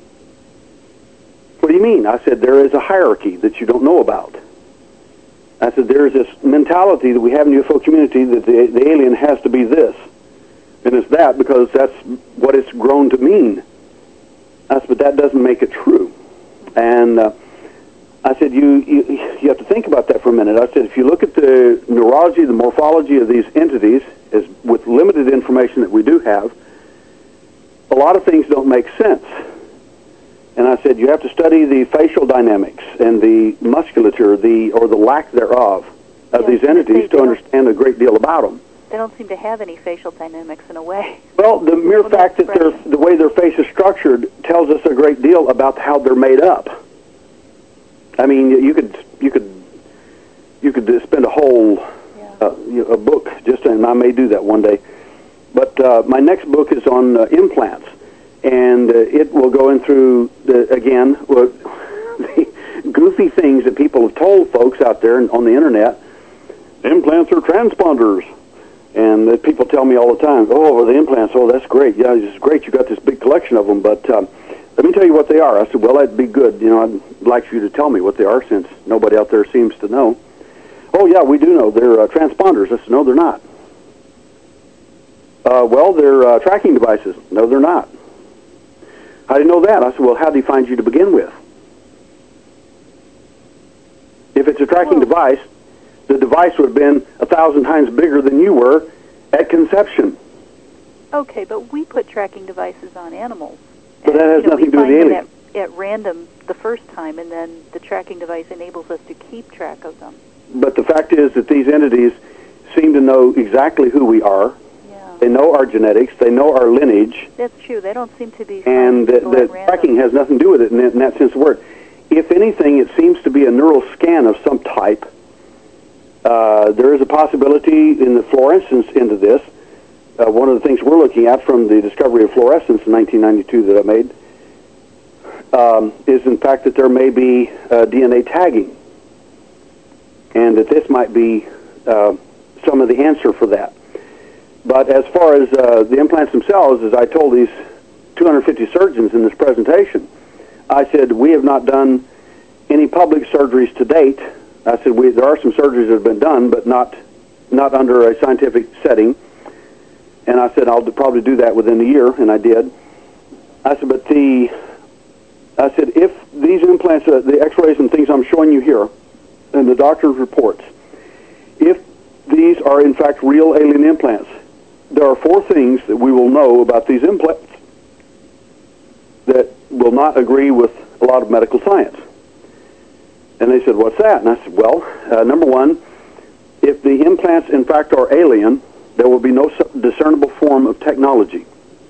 What do you mean? I said, there is a hierarchy that you don't know about. I said, there is this mentality that we have in the U F O community that the, the alien has to be this. And it's that because that's what it's grown to mean. I said, but that doesn't make it true. And uh, I said, you, you you have to think about that for a minute. I said, if you look at the neurology, the morphology of these entities, as with limited information that we do have, a lot of things don't make sense. And I said, you have to study the facial dynamics and the musculature, the or the lack thereof of Yeah, these I was gonna entities say, to they don't- understand a great deal about them. They don't seem to have any facial dynamics in a way. Well, the mere Well, fact that that's they're, fresh. the way their face is structured tells us a great deal about how they're made up. I mean, you could you could you could spend a whole Yeah. uh, you know, a book just, and I may do that one day. But uh, my next book is on uh, implants, and uh, it will go in through the, again well, the goofy things that people have told folks out there on the internet. Implants are transponders. And uh, people tell me all the time, oh, the implants, oh, that's great. Yeah, it's great. You got this big collection of them. But um, let me tell you what they are. I said, well, that'd be good. You know, I'd like for you to tell me what they are since nobody out there seems to know. Oh, yeah, we do know. They're uh, transponders. I said, no, they're not. Uh, well, they're uh, tracking devices. No, they're not. How do you know that? I said, well, how did he find you to begin with? If it's a tracking Whoa. device, the device would have been a thousand times bigger than you were at conception. Okay, but we put tracking devices on animals. But And, that has you know, nothing to do with we the find alien. them at, at random the first time, and then the tracking device enables us to keep track of them. But the fact is that these entities seem to know exactly who we are. Yeah, They know our genetics. They know our lineage. that's true. They don't seem to be And finding the, people the at random. tracking has nothing to do with it in that, in that sense of the word. If anything, it seems to be a neural scan of some type. Uh, there is a possibility in the fluorescence into this. Uh, one of the things we're looking at from the discovery of fluorescence in nineteen ninety-two that I made um, is, in fact, that there may be uh, D N A tagging, and that this might be uh, some of the answer for that. But as far as uh, the implants themselves, as I told these two hundred fifty surgeons in this presentation, I said, we have not done any public surgeries to date. I said, we, there are some surgeries that have been done, but not not under a scientific setting. And I said, I'll probably do that within a year, and I did. I said, but the, I said, if these implants, uh, the x-rays and things I'm showing you here, and the doctor's reports, if these are in fact real alien implants, there are four things that we will know about these implants that will not agree with a lot of medical science. And they said, what's that? And I said, well, uh, number one, if the implants in fact are alien, there will be no discernible form of technology.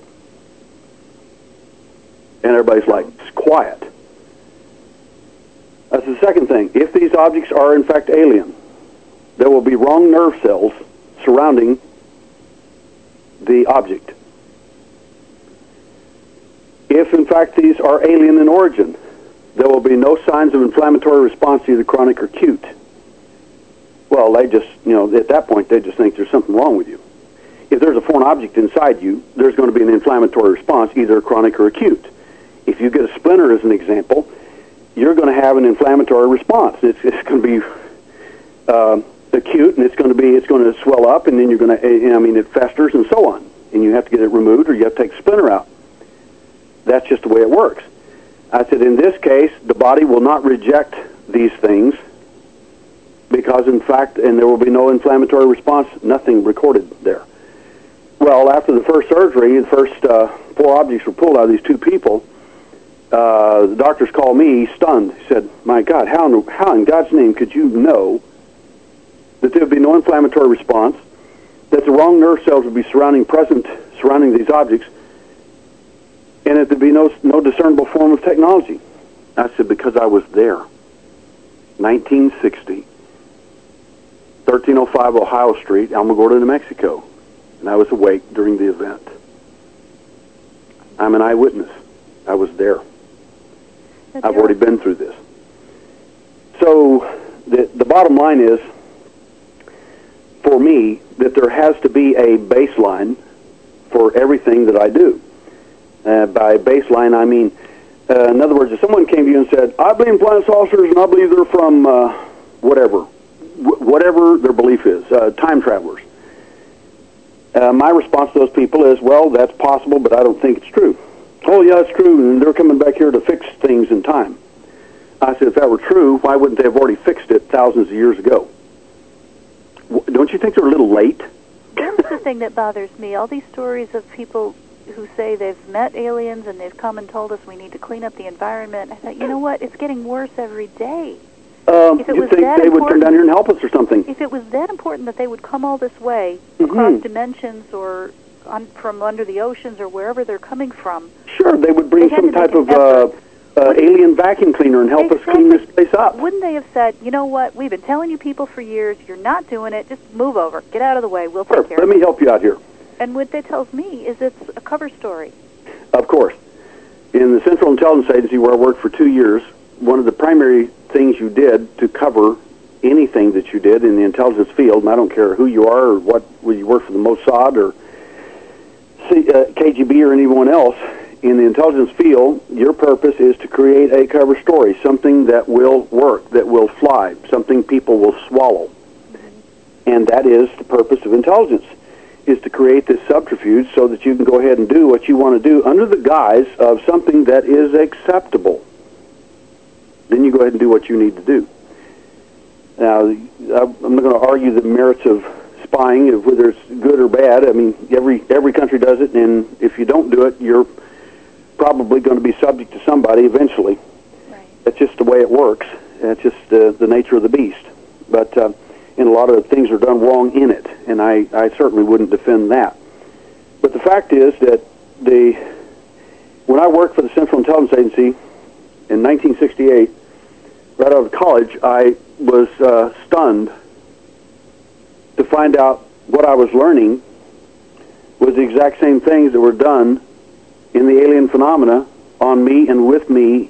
And everybody's like, it's quiet. That's the second thing. If these objects are in fact alien, there will be wrong nerve cells surrounding the object. If, in fact, these are alien in origin, there will be no signs of inflammatory response, either chronic or acute. Well, they just, you know, at that point, they just think there's something wrong with you. If there's a foreign object inside you, there's going to be an inflammatory response, either chronic or acute. If you get a splinter, as an example, you're going to have an inflammatory response. It's, it's going to be uh, acute, and it's going to be, it's going to swell up, and then you're going to, I mean, it festers and so on, and you have to get it removed, or you have to take the splinter out. That's just the way it works. I said, in this case, the body will not reject these things because, in fact, and there will be no inflammatory response, nothing recorded there. Well, after the first surgery, the first uh, four objects were pulled out of these two people, uh, the doctors called me stunned. He said, my God, how in, how in God's name could you know that there would be no inflammatory response, that the wrong nerve cells would be surrounding present surrounding these objects, and that there'd be no no discernible form of technology? I said, because I was there. nineteen sixty, thirteen oh five Ohio Street, Alamogordo, New Mexico. And I was awake during the event. I'm an eyewitness. I was there. That's I've already been through this. So the, the bottom line is, for me, that there has to be a baseline for everything that I do. Uh, by baseline, I mean, uh, in other words, if someone came to you and said, I believe in flying saucers and I believe they're from uh, whatever, wh- whatever their belief is, uh, time travelers. Uh, my response to those people is, well, that's possible, but I don't think it's true. Oh, yeah, it's true, and they're coming back here to fix things in time. I said, if that were true, why wouldn't they have already fixed it thousands of years ago? W- don't you think they're a little late? That's the thing that bothers me. All these stories of people who say they've met aliens and they've come and told us we need to clean up the environment. I thought, you know what? It's getting worse every day. Um, If it you was think that they would turn important- down here and help us or something? If it was that important that they would come all this way Mhm. across dimensions or on, from under the oceans or wherever they're coming from, Sure, they would bring They had some to make type an of uh, effort. uh, alien vacuum cleaner and help us clean this Exactly. place up. wouldn't they have said, you know what? We've been telling you people for years, you're not doing it. Just move over. Get out of the way. We'll take Sure, care let of me it. help you out here. And what that tells me is it's a cover story. Of course. In the Central Intelligence Agency, where I worked for two years, one of the primary things you did to cover anything that you did in the intelligence field, and I don't care who you are or what, whether you work for the Mossad or C, uh, K G B or anyone else, in the intelligence field, your purpose is to create a cover story, something that will work, that will fly, something people will swallow. And that is the purpose of intelligence, is to create this subterfuge so that you can go ahead and do what you want to do under the guise of something that is acceptable. Then you go ahead and do what you need to do. Now, I'm not going to argue the merits of spying, whether it's good or bad. I mean, every every country does it, and if you don't do it, you're probably going to be subject to somebody eventually. Right. That's just the way it works. That's just uh, the nature of the beast. But uh, and a lot of things are done wrong in it, and I, I certainly wouldn't defend that. But the fact is that the when I worked for the Central Intelligence Agency in nineteen sixty-eight, right out of college, I was uh, stunned to find out what I was learning was the exact same things that were done in the alien phenomena on me and with me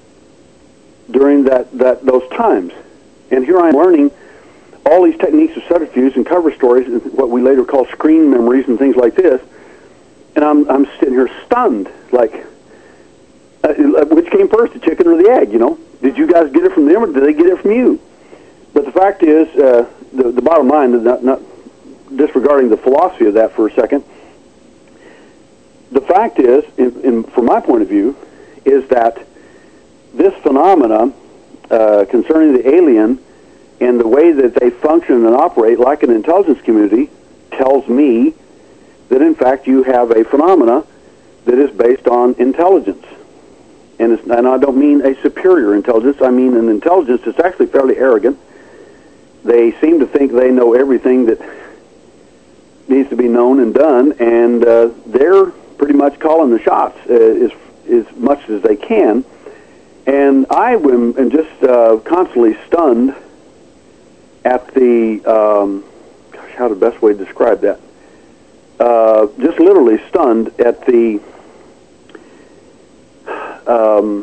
during that, that those times. And here I'm learning all these techniques of subterfuge and cover stories, and what we later call screen memories and things like this, and I'm I'm sitting here stunned, like, uh, which came first, the chicken or the egg, you know? Did you guys get it from them, or did they get it from you? But the fact is, uh, the, the bottom line, not, not disregarding the philosophy of that for a second, the fact is, in, in, from my point of view, is that this phenomena uh, concerning the alien and the way that they function and operate like an intelligence community tells me that, in fact, you have a phenomena that is based on intelligence. And, it's, and I don't mean a superior intelligence. I mean an intelligence that's actually fairly arrogant. They seem to think they know everything that needs to be known and done, and uh, they're pretty much calling the shots uh, as, as much as they can. And I am, am just uh, constantly stunned at the, um, gosh, how the best way to describe that? Uh, just literally stunned at the um,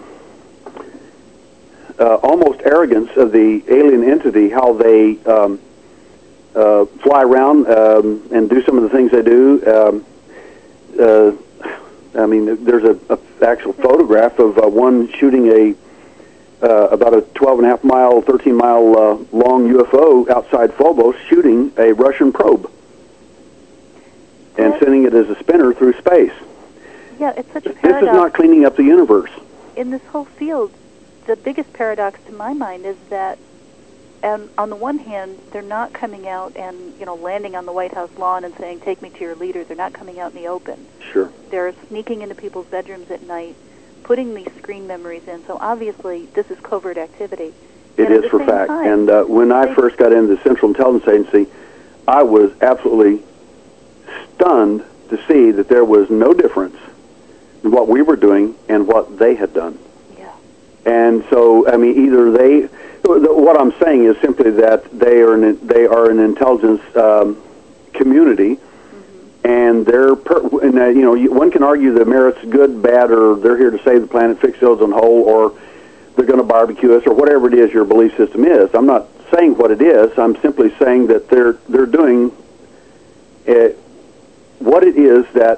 uh, almost arrogance of the alien entity, how they um, uh, fly around um, and do some of the things they do. Um, uh, I mean, there's a, a actual photograph of uh, one shooting a uh, about a twelve and a half mile, thirteen mile uh, long U F O outside Phobos, shooting a Russian probe and Yes. sending it as a spinner through space. Yeah, it's such a This is paradox. not cleaning up the universe. In this whole field, the biggest paradox to my mind is that, and on the one hand, they're not coming out and, you know, landing on the White House lawn and saying, take me to your leader. They're not coming out in the open. Sure. They're sneaking into people's bedrooms at night, putting these screen memories in. So obviously, this is covert activity. It And at is the for same fact. time, And uh, when I they- first got into the Central Intelligence Agency, I was absolutely stunned to see that there was no difference in what we were doing and what they had done. Yeah. And so, I mean, either they, what I'm saying is simply that they are an, they are an intelligence um, community, mm-hmm. and they're, per, and, uh, you know, one can argue the merit's good, bad, or they're here to save the planet, fix the ozone hole, or they're going to barbecue us, or whatever it is your belief system is. I'm not saying what it is. I'm simply saying that they're they're doing uh, what it is that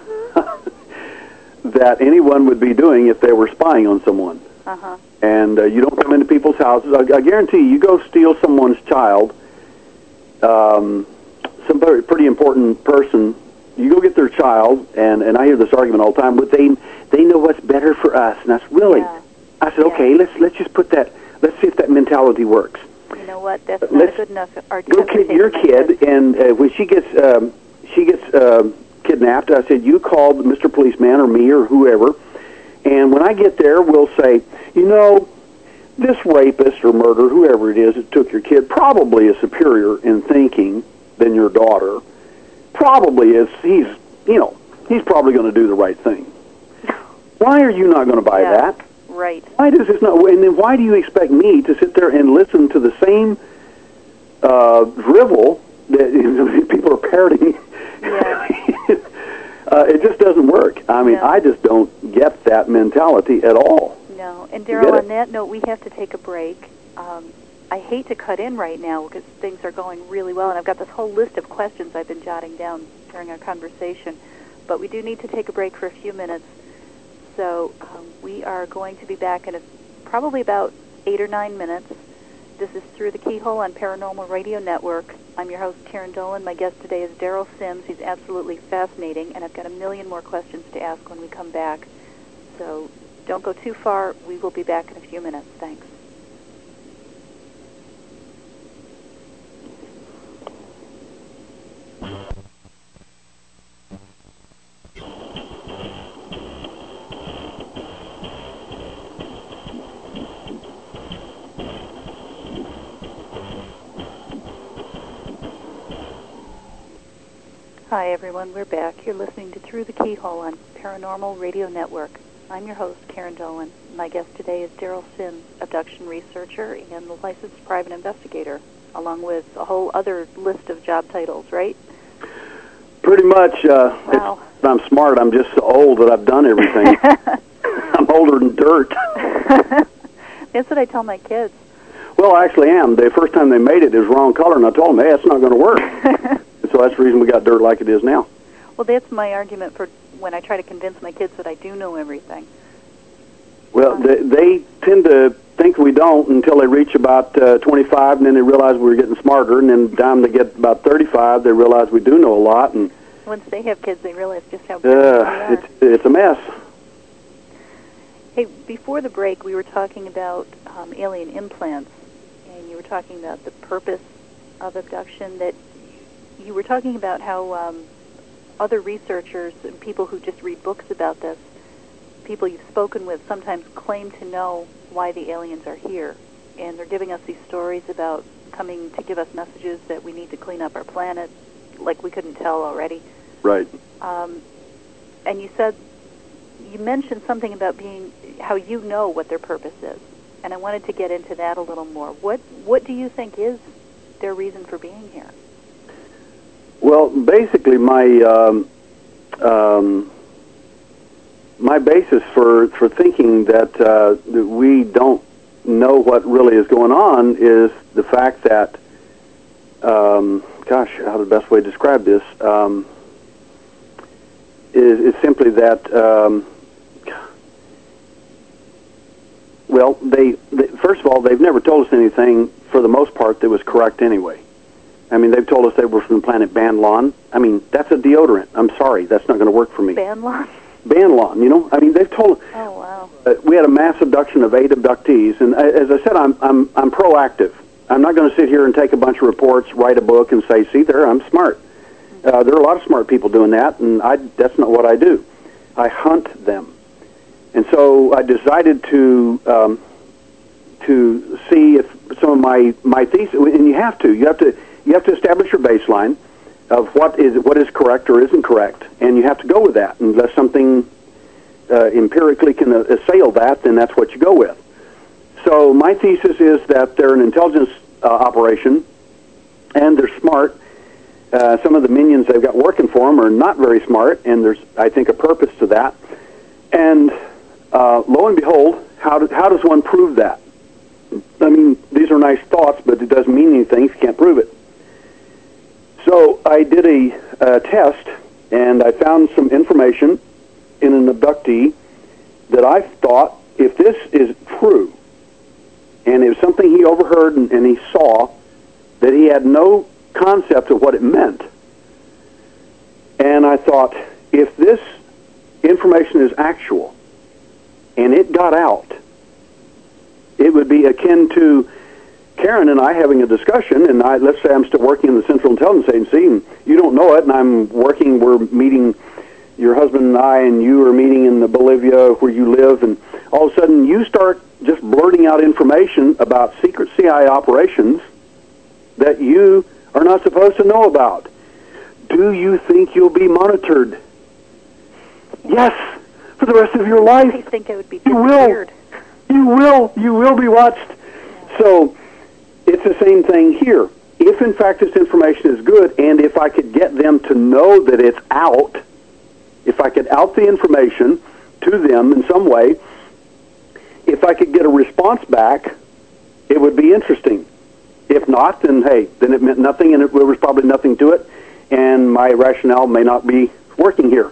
that anyone would be doing if they were spying on someone. Uh-huh. And uh, you don't come into people's houses. I, I guarantee you, you go steal someone's child, um, some very, pretty important person, you go get their child, and, and I hear this argument all the time, but they they know what's better for us. And that's really, Yeah. I said, Yeah. okay, let's let's just put that, let's see if that mentality works. You know what? That's not Let's a good enough argument. Go for kid taking your my kid, and uh, when she gets um, she gets uh, kidnapped, I said, you call Mister Policeman or me or whoever, and when I get there, we'll say, you know, this rapist or murderer, whoever it is that took your kid, probably is superior in thinking than your daughter. Probably is, he's, you know, he's probably going to do the right thing. Why are you not going to buy Yeah. that? Right. Why does this not? And then why do you expect me to sit there and listen to the same uh, drivel that you know, people are parroting? Yeah. uh, it just doesn't work. I mean, Yeah. I just don't get that mentality at all. No. And You Daryl, get it? on that note, we have to take a break. Um, I hate to cut in right now because things are going really well, and I've got this whole list of questions I've been jotting down during our conversation. But we do need to take a break for a few minutes. So um, we are going to be back in a, probably about eight or nine minutes. This is Through the Keyhole on Paranormal Radio Network. I'm your host, Karen Dolan. My guest today is Daryl Sims. He's absolutely fascinating, and I've got a million more questions to ask when we come back. So don't go too far. We will be back in a few minutes. Thanks. Hi, everyone. We're back. You're listening to Through the Keyhole on Paranormal Radio Network. I'm your host, Karen Dolan. My guest today is Daryl Sims, abduction researcher and licensed private investigator, along with a whole other list of job titles, right? Pretty much. Uh, Wow. it's, I'm smart. I'm just so old that I've done everything. I'm older than dirt. That's what I tell my kids. Well, I actually am. The first time they made it, it was wrong color, and I told them, hey, it's not going to work. So that's the reason we got dirt like it is now. Well, that's my argument for when I try to convince my kids that I do know everything. Well, they, they tend to think we don't until they reach about uh, twenty-five, and then they realize we're getting smarter, and then by the time they get about thirty-five, they realize we do know a lot, and Once they have kids, they realize just how brilliant they uh, are. it's, it's a mess. Hey, before the break, we were talking about um, alien implants, and you were talking about the purpose of abduction, that you were talking about how um, other researchers and people who just read books about this, people you've spoken with, sometimes claim to know why the aliens are here. And they're giving us these stories about coming to give us messages that we need to clean up our planet, like we couldn't tell already. Right. Um, and you said, you mentioned something about being, how you know what their purpose is. And I wanted to get into that a little more. What What do you think is their reason for being here? Well, basically, my um, um, my basis for, for thinking that, uh, that we don't know what really is going on is the fact that, um, gosh, how the best way to describe this, um, is, is simply that, um, well, they, they, first of all, they've never told us anything, for the most part, that was correct anyway. I mean, they've told us they were from the planet Banlon. I mean, that's a deodorant. I'm sorry, that's not going to work for me. Banlon? Banlon, you know? I mean, they've told us. Oh, wow. Uh, we had a mass abduction of eight abductees, and uh, as I said, I'm, I'm, I'm proactive. I'm not going to sit here and take a bunch of reports, write a book, and say, see there, I'm smart. Uh, there are a lot of smart people doing that, and I, that's not what I do. I hunt them. And so I decided to um, to see if some of my, my thesis, and you have to, you have to, you have to establish your baseline of what is what is correct or isn't correct, and you have to go with that. Unless something uh, empirically can uh, assail that, then that's what you go with. So my thesis is that they're an intelligence uh, operation, and they're smart. Uh, some of the minions they've got working for them are not very smart, and there's, I think, a purpose to that. And uh, lo and behold, how, do, how does one prove that? I mean, these are nice thoughts, but it doesn't mean anything if you can't prove it. So I did a uh, test, and I found some information in an abductee that I thought, if this is true, and it was something he overheard and, and he saw, that he had no concept of what it meant. And I thought, if this information is actual, and it got out, it would be akin to Karen and I having a discussion, and I, let's say I'm still working in the Central Intelligence Agency, and you don't know it, and I'm working, we're meeting, your husband and I, and you are meeting in the Bolivia where you live, and all of a sudden you start just blurting out information about secret C I A operations that you are not supposed to know about. Do you think you'll be monitored? Yes, for the rest of your life. I think I would be you weird. will. You will. You will be watched. So it's the same thing here. If, in fact, this information is good, and if I could get them to know that it's out, if I could out the information to them in some way, if I could get a response back, it would be interesting. If not, then, hey, then it meant nothing, and it, there was probably nothing to it, and my rationale may not be working here.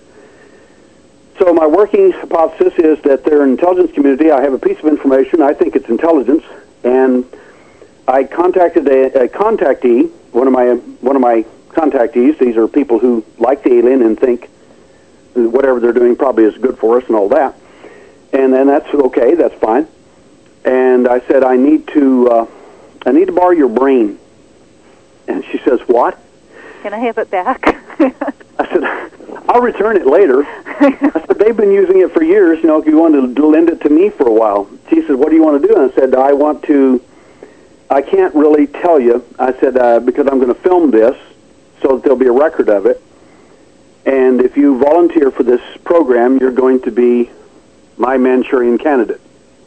So my working hypothesis is that they're an intelligence community. I have a piece of information. I think it's intelligence, and I contacted a, a contactee, one of my one of my contactees. These are people who like the alien and think whatever they're doing probably is good for us and all that. And then that's okay. That's fine. And I said, I need to uh, I need to borrow your brain. And she says, what? Can I have it back? I said, I'll return it later. I said, they've been using it for years. You know, if you want to lend it to me for a while. She said, what do you want to do? And I said, I want to, I can't really tell you. I said, uh, because I'm going to film this so that there'll be a record of it. And if you volunteer for this program, you're going to be my Manchurian candidate.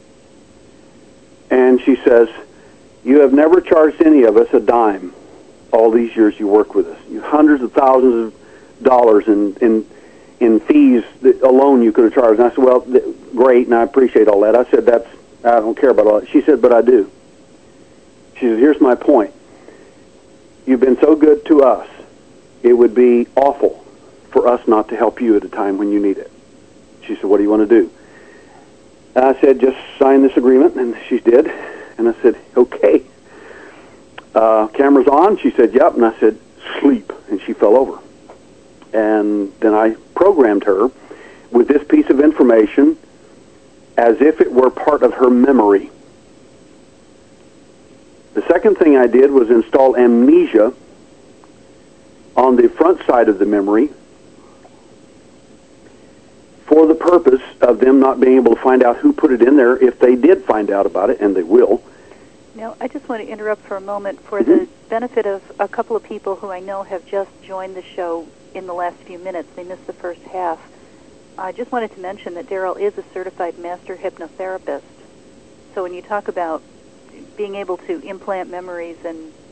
And she says, you have never charged any of us a dime all these years you work with us. You hundreds of thousands of dollars in in, in fees that alone you could have charged. And I said, well, th- great, and I appreciate all that. I said, that's, I don't care about all that. She said, but I do. She said, here's my point. You've been so good to us, it would be awful for us not to help you at a time when you need it. She said, what do you want to do? And I said, just sign this agreement, and she did. And I said, okay. Uh, camera's on? She said, yep. And I said, sleep. And she fell over. And then I programmed her with this piece of information as if it were part of her memory. The second thing I did was install amnesia on the front side of the memory for the purpose of them not being able to find out who put it in there if they did find out about it, and they will. Now, I just want to interrupt for a moment for Mm-hmm. the benefit of a couple of people who I know have just joined the show in the last few minutes. They missed the first half. I just wanted to mention that Daryl is a certified master hypnotherapist. So when you talk about being able to implant memories and to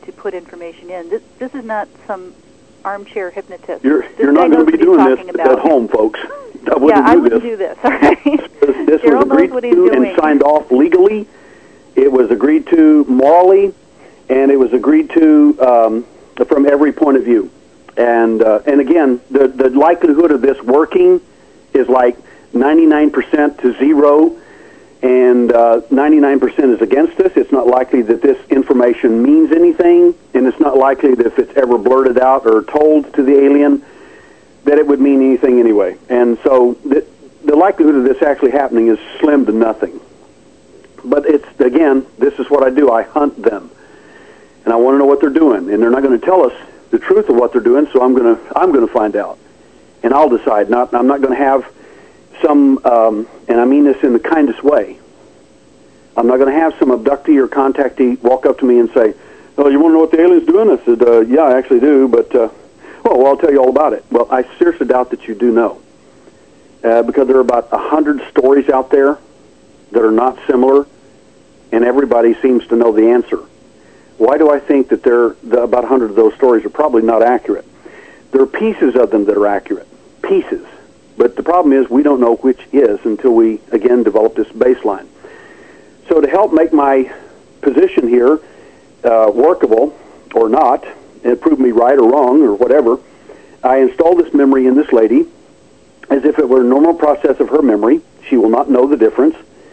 to put information in. This, this is not some armchair hypnotist. You're, this you're not going to be doing this about. at home, folks. I wouldn't yeah, do I wouldn't this. do this. All right. This, this Gerald was agreed knows what he's to doing. and signed off legally. It was agreed to morally, and it was agreed to um, from every point of view. And uh, and again, the the likelihood of this working is like ninety-nine percent to zero, and uh, ninety-nine percent is against us. It's not likely that this information means anything, and it's not likely that if it's ever blurted out or told to the alien, that it would mean anything anyway. And so the, the likelihood of this actually happening is slim to nothing. But it's, again, this is what I do. I hunt them. And I want to know what they're doing. And they're not going to tell us the truth of what they're doing, so I'm going to I'm going to find out. And I'll decide. Not, I'm not going to have some, um, and I mean this in the kindest way, I'm not going to have some abductee or contactee walk up to me and say, oh, you want to know what the alien's doing? I said, uh, yeah, I actually do, but, uh, oh, well, I'll tell you all about it. Well, I seriously doubt that you do know. Uh, because there are about a hundred stories out there that are not similar, and everybody seems to know the answer. Why do I think that there the, about a hundred of those stories are probably not accurate? There are pieces of them that are accurate, pieces. But the problem is we don't know which is until we, again, develop this baseline. So to help make my position here uh, workable or not, and prove me right or wrong or whatever, I install this memory in this lady as if it were a normal process of her memory. She will not know the difference.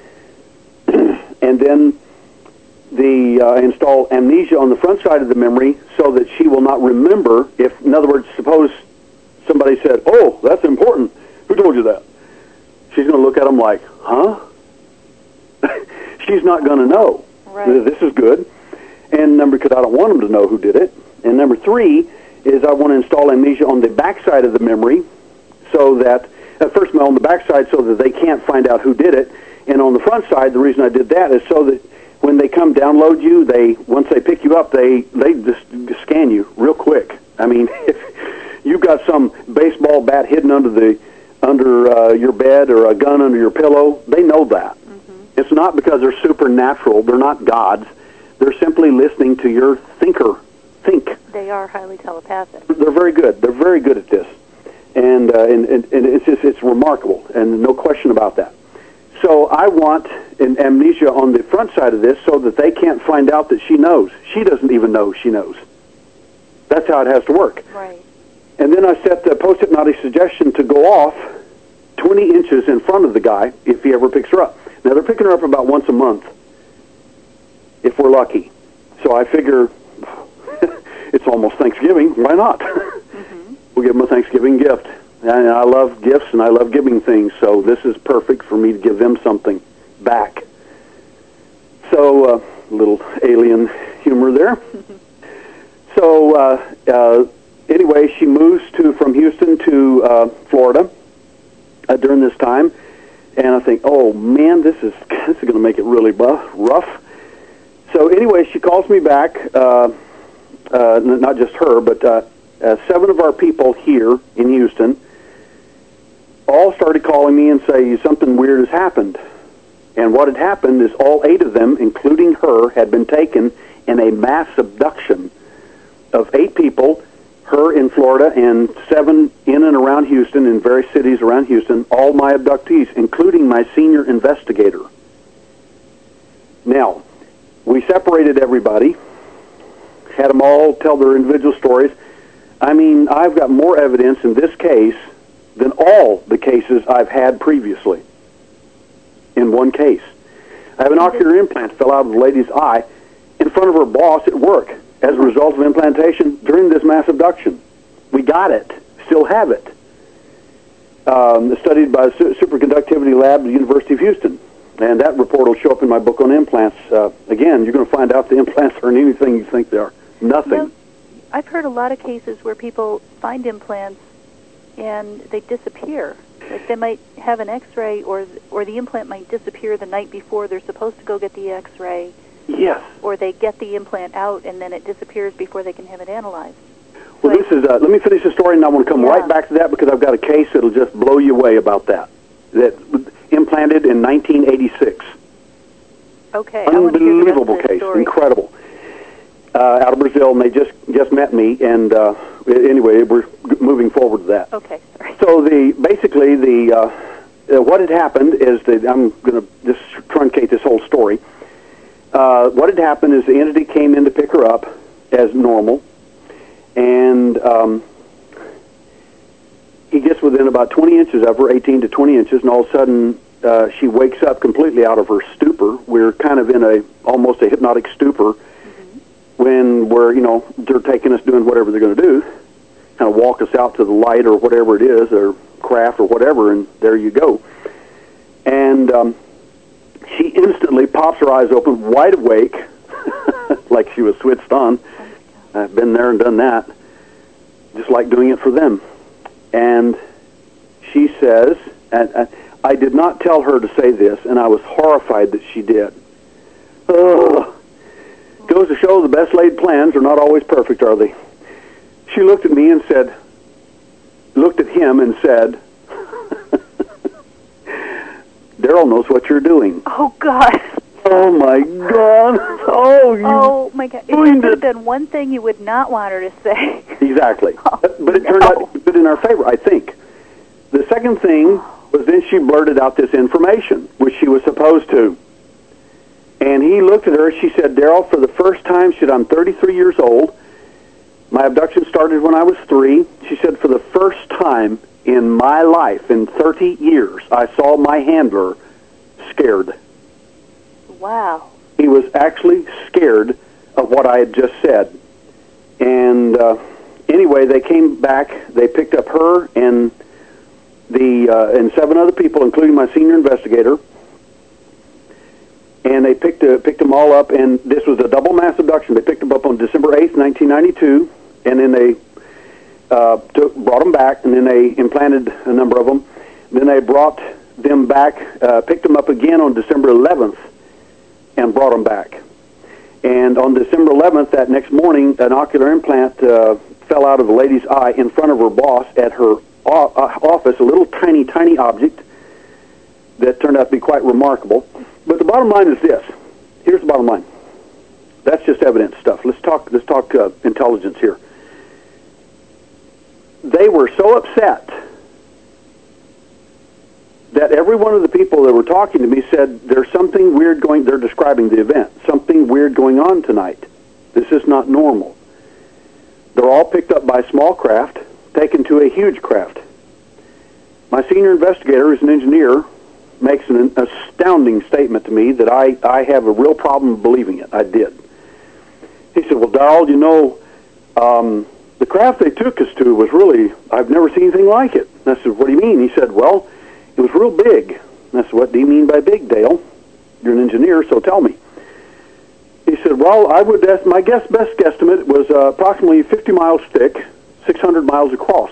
And then the uh, install amnesia on the front side of the memory so that she will not remember if, in other words, suppose somebody said, oh, that's important. Who told you that? She's going to look at them like, huh? She's not going to know. Right. This is good. And number, because I don't want them to know who did it. And number three is I want to install amnesia on the backside of the memory so that, uh, first of all, on the backside so that they can't find out who did it. And on the front side, the reason I did that is so that when they come download you, they once they pick you up, they, they just scan you real quick. I mean, if you've got some baseball bat hidden under the under uh, your bed or a gun under your pillow, they know that. Mm-hmm. It's not because they're supernatural. They're not gods. They're simply listening to your thinker think. They are highly telepathic. They're very good. They're very good at this. And, uh, and, and, and it's just, it's remarkable, and no question about that. So I want an amnesia on the front side of this so that they can't find out that she knows. She doesn't even know she knows. That's how it has to work. Right. And then I set the post-hypnotic suggestion to go off twenty inches in front of the guy if he ever picks her up. Now, they're picking her up about once a month, if we're lucky. So I figure it's almost Thanksgiving. Why not? Mm-hmm. We'll give them a Thanksgiving gift. And I love gifts, and I love giving things, so this is perfect for me to give them something back. So, uh, little alien humor there. So, uh, uh, anyway, she moves to from Houston to uh, Florida uh, during this time, and I think, oh man, this is this is going to make it really buff, rough. So, anyway, she calls me back. Uh, uh, not just her, but uh, uh, seven of our people here in Houston all started calling me and saying something weird has happened. And what had happened is all eight of them, including her, had been taken in a mass abduction of eight people, her in Florida and seven in and around Houston, in various cities around Houston, all my abductees, including my senior investigator. Now, we separated everybody, had them all tell their individual stories. I mean, I've got more evidence in this case than all the cases I've had previously in one case. I have an ocular implant fell out of the lady's eye in front of her boss at work as a result of implantation during this mass abduction. We got it, still have it. Um, studied by a su- superconductivity lab at the University of Houston. And that report will show up in my book on implants. Uh, again, you're going to find out the implants aren't anything you think they are. Nothing. You know, I've heard a lot of cases where people find implants and they disappear. Like they might have an X-ray, or or the implant might disappear the night before they're supposed to go get the X-ray. Yes. Or they get the implant out and then it disappears before they can have it analyzed. Well, so this is. Uh, let me finish the story, and I want to come yeah. right back to that because I've got a case that'll just blow you away about that. That implanted in nineteen eighty-six. Okay. Unbelievable I want to hear the rest of this case, story. incredible. uh, out of Brazil, and they just just met me. And uh, anyway, we're g- moving forward to that. Okay, sorry. So the basically the uh, uh, what had happened is that I'm going to just truncate this whole story. Uh, what had happened is the entity came in to pick her up as normal, and um, he gets within about twenty inches of her, eighteen to twenty inches, and all of a sudden uh, she wakes up completely out of her stupor. We're kind of in a almost a hypnotic stupor mm-hmm. when we're, you know, they're taking us doing whatever they're going to do, kind of walk us out to the light or whatever it is, or craft or whatever, and there you go. And um, she instantly pops her eyes open, wide awake, like she was switched on. I've been there and done that, just like doing it for them. And she says, and I did not tell her to say this, and I was horrified that she did. Ugh. Goes to show the best laid plans are not always perfect, are they? She looked at me and said, looked at him and said, Daryl knows what you're doing. Oh, God. Oh, my God. Oh, you oh my God. If there could have been one thing you would not want her to say. Exactly. Oh, but, but it no. turned out to be in our favor, I think. The second thing was then she blurted out this information, which she was supposed to. And he looked at her. She said, Daryl, for the first time, she said, I'm thirty-three years old. My abduction started when I was three. She said, for the first time in my life, in thirty years, I saw my handler scared. Wow. He was actually scared of what I had just said. And uh, anyway, they came back. They picked up her and the uh, and seven other people, including my senior investigator. And they picked uh, picked them all up. And this was a double mass abduction. They picked them up on December eighth, nineteen ninety-two. And then they uh, took, brought them back. And then they implanted a number of them. Then they brought them back, uh, picked them up again on December eleventh. And brought them back. And on December eleventh, that next morning, an ocular implant uh, fell out of the lady's eye in front of her boss at her o- uh, office, a little tiny, tiny object that turned out to be quite remarkable. But the bottom line is this. Here's the bottom line. That's just evidence stuff. Let's talk, let's talk uh, intelligence here. They were so upset that every one of the people that were talking to me said, there's something weird going, they're describing the event, something weird going on tonight. This is not normal. They're all picked up by small craft, taken to a huge craft. My senior investigator, who's an engineer, makes an astounding statement to me that I, I have a real problem believing it. I did. He said, well, Darrell, you know, um, the craft they took us to was really, I've never seen anything like it. And I said, what do you mean? He said, well, it was real big. And I said, what do you mean by big, Dale? You're an engineer, so tell me. He said, well, I would, ask, my guess, best guesstimate was uh, approximately fifty miles thick, six hundred miles across.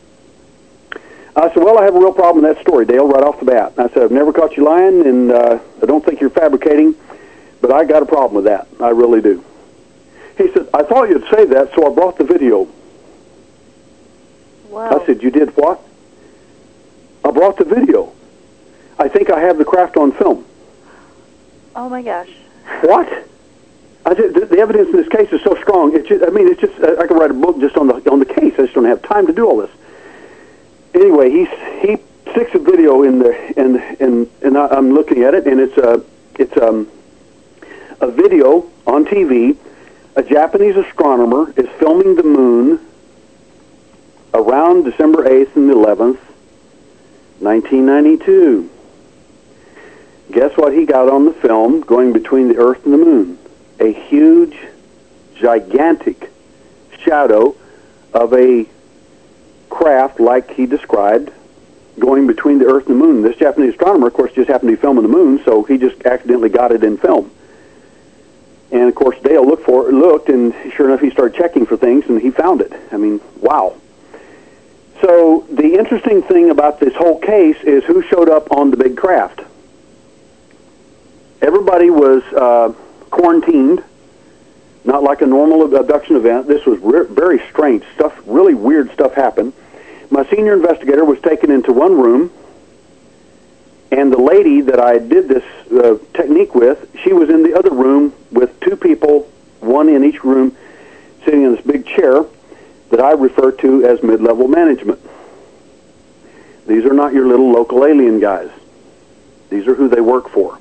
I said, well, I have a real problem with that story, Dale, right off the bat. And I said, I've never caught you lying, and uh, I don't think you're fabricating, but I got a problem with that. I really do. He said, I thought you'd say that, so I brought the video. Wow. I said, you did what? I brought the video. I think I have the craft on film. Oh, my gosh. What? I did, the, the evidence in this case is so strong. It's just, I mean, it's just, I could write a book just on the on the case. I just don't have time to do all this. Anyway, he he sticks a video in the and and and I'm looking at it, and it's a it's um a video on T V. A Japanese astronomer is filming the moon around December eighth and eleventh, nineteen ninety-two. Guess what he got on the film going between the Earth and the moon? A huge, gigantic shadow of a craft like he described going between the Earth and the moon. This Japanese astronomer, of course, just happened to be filming the moon, so he just accidentally got it in film. And, of course, Dale looked, for, looked, and sure enough, he started checking for things, and he found it. I mean, wow. So the interesting thing about this whole case is who showed up on the big craft. Everybody was uh, quarantined, not like a normal abduction event. This was re- very strange stuff, really weird stuff happened. My senior investigator was taken into one room, and the lady that I did this uh, technique with, she was in the other room with two people one in each room, sitting in this big chair that I refer to as mid-level management. These are not your little local alien guys. These are who they work for.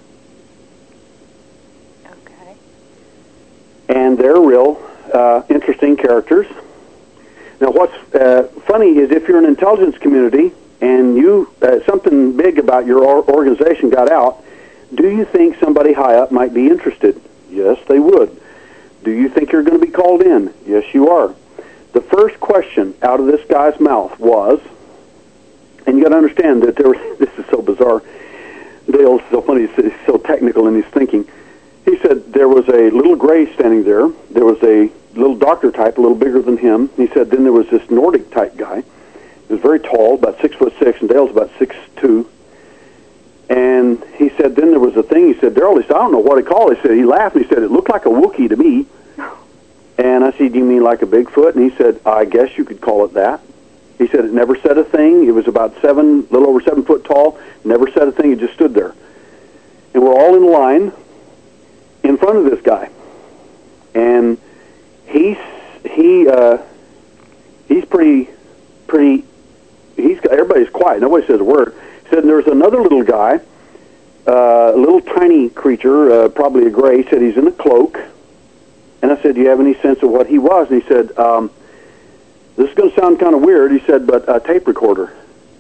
Okay. And they're real uh, interesting characters. Now, what's uh, funny is if you're an intelligence community and you uh, something big about your organization got out, do you think somebody high up might be interested? Yes, they would. Do you think you're going to be called in? Yes, you are. The first question out of this guy's mouth was, and you got to understand that there was, this is so bizarre. Dale's so funny, he's so technical in his thinking. He said there was a little gray standing there. There was a little doctor type, a little bigger than him. He said then there was this Nordic type guy. He was very tall, about six foot six, and Dale's about six two. And he said then there was a thing. He said, Daryl, he said, I don't know what to call it. He said, he laughed, and he said, it looked like a Wookiee to me. And I said, do you mean like a Bigfoot? And he said, I guess you could call it that. He said it never said a thing. It was about seven, a little over seven foot tall. Never said a thing. It just stood there. And we're all in line in front of this guy. And he's he uh, he's pretty pretty. He's everybody's quiet. Nobody says a word. He said and there's another little guy, uh, a little tiny creature, uh, probably a gray. He said he's in a cloak. And I said, do you have any sense of what he was? And he said, um, this is going to sound kind of weird. He said, but a tape recorder.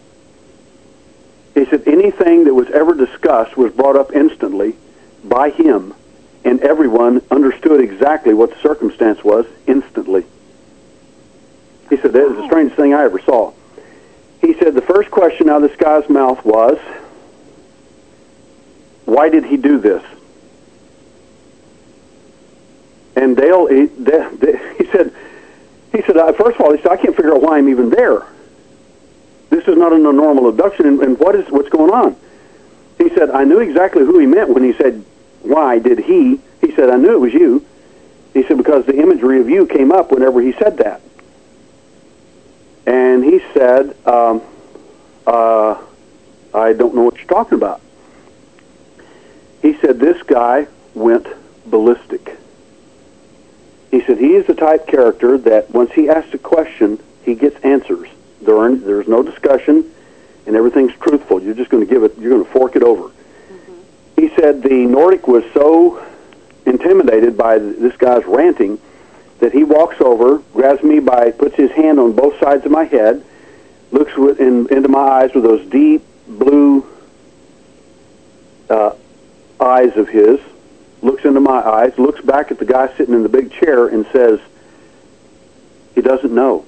He said anything that was ever discussed was brought up instantly by him, and everyone understood exactly what the circumstance was instantly. He said, that was the strangest thing I ever saw. He said the first question out of this guy's mouth was, why did he do this? And Dale, he, de, de, he said, he said, uh, first of all, he said, I can't figure out why I'm even there. This is not a normal abduction, and, and what is what's going on? He said, I knew exactly who he meant when he said, why did he? He said, I knew it was you. He said, because the imagery of you came up whenever he said that. And he said, um, uh, I don't know what you're talking about. He said, this guy went ballistic. He said, he is the type character that once he asks a question, he gets answers. There are, there's no discussion, and everything's truthful. You're just going to give it, you're going to fork it over. Mm-hmm. He said the Nordic was so intimidated by this guy's ranting that he walks over, grabs me by, puts his hand on both sides of my head, looks with, in, into my eyes with those deep blue uh, eyes of his, looks into my eyes, looks back at the guy sitting in the big chair and says, he doesn't know.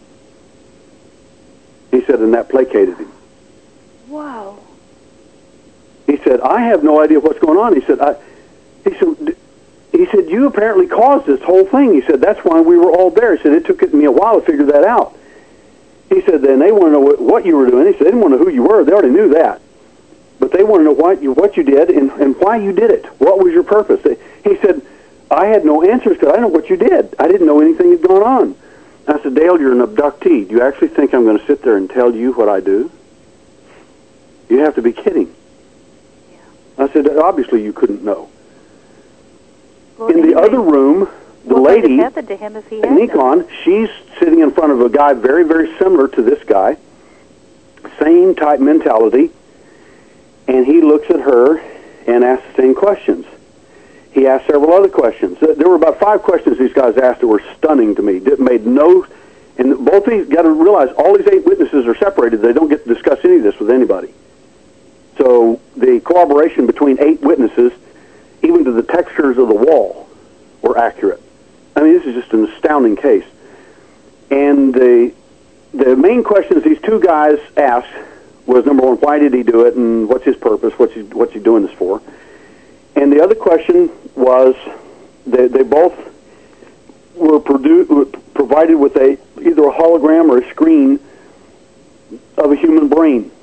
He said, and that placated him. Wow. He said, I have no idea what's going on. He said, I, he said, he said, you apparently caused this whole thing. He said, that's why we were all there. He said, it took me a while to figure that out. He said, then they want to know what, what you were doing. He said, they didn't want to know who you were. They already knew that. But they want to know what you, what you did and, and why you did it. What was your purpose? He said, I had no answers because I didn't know what you did. I didn't know anything had gone on. I said, Dale, you're an abductee. Do you actually think I'm going to sit there and tell you what I do? You have to be kidding. Yeah. I said, obviously you couldn't know. Well, in the other room, the what lady, happened to him if he had Nikon, she's sitting in front of a guy very, very similar to this guy. Same type mentality. And he looks at her and asks the same questions. He asked several other questions. There were about five questions these guys asked that were stunning to me. It made no, and both these, got to realize, all these eight witnesses are separated. They don't get to discuss any of this with anybody. So the cooperation between eight witnesses, even to the textures of the wall, were accurate. I mean, this is just an astounding case. And the the main questions these two guys asked was, number one, why did he do it, and what's his purpose? What's he, what's he doing this for? And the other question was, they, they both were, produ- were provided with a either a hologram or a screen of a human brain.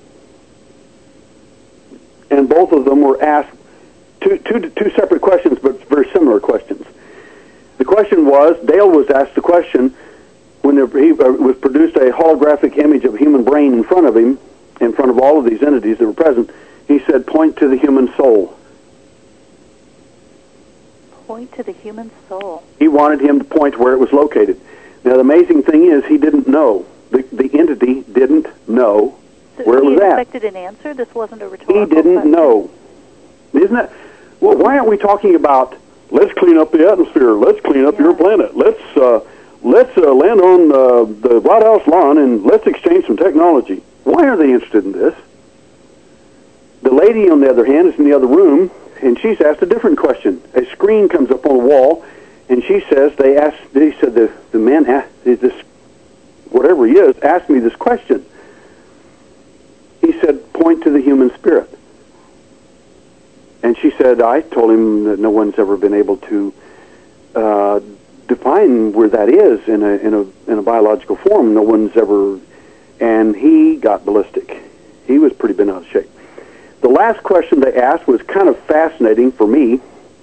And both of them were asked two, two, two separate questions, but very similar questions. The question was, Dale was asked the question, when there, he uh, was produced a holographic image of a human brain in front of him, in front of all of these entities that were present, he said, point to the human soul. point to the human soul. He wanted him to point to where it was located. Now, the amazing thing is he didn't know. The, the entity didn't know so where it was at. He expected an answer? This wasn't a rhetorical He didn't question? know. Isn't that... Well, why aren't we talking about, let's clean up the atmosphere, let's clean up yeah. your planet, let's uh, let's uh, land on uh, the White House lawn and let's exchange some technology? Why are they interested in this? The lady, on the other hand, is in the other room, and she's asked a different question. A screen comes up on the wall, and she says, they asked, they said, the, the man, asked, this, whatever he is, asked me this question. He said, point to the human spirit. And she said, I told him that no one's ever been able to uh, define where that is in a, in a, in a biological form. No one's ever, and he got ballistic. He was pretty bent out of shape. The last question they asked was kind of fascinating for me.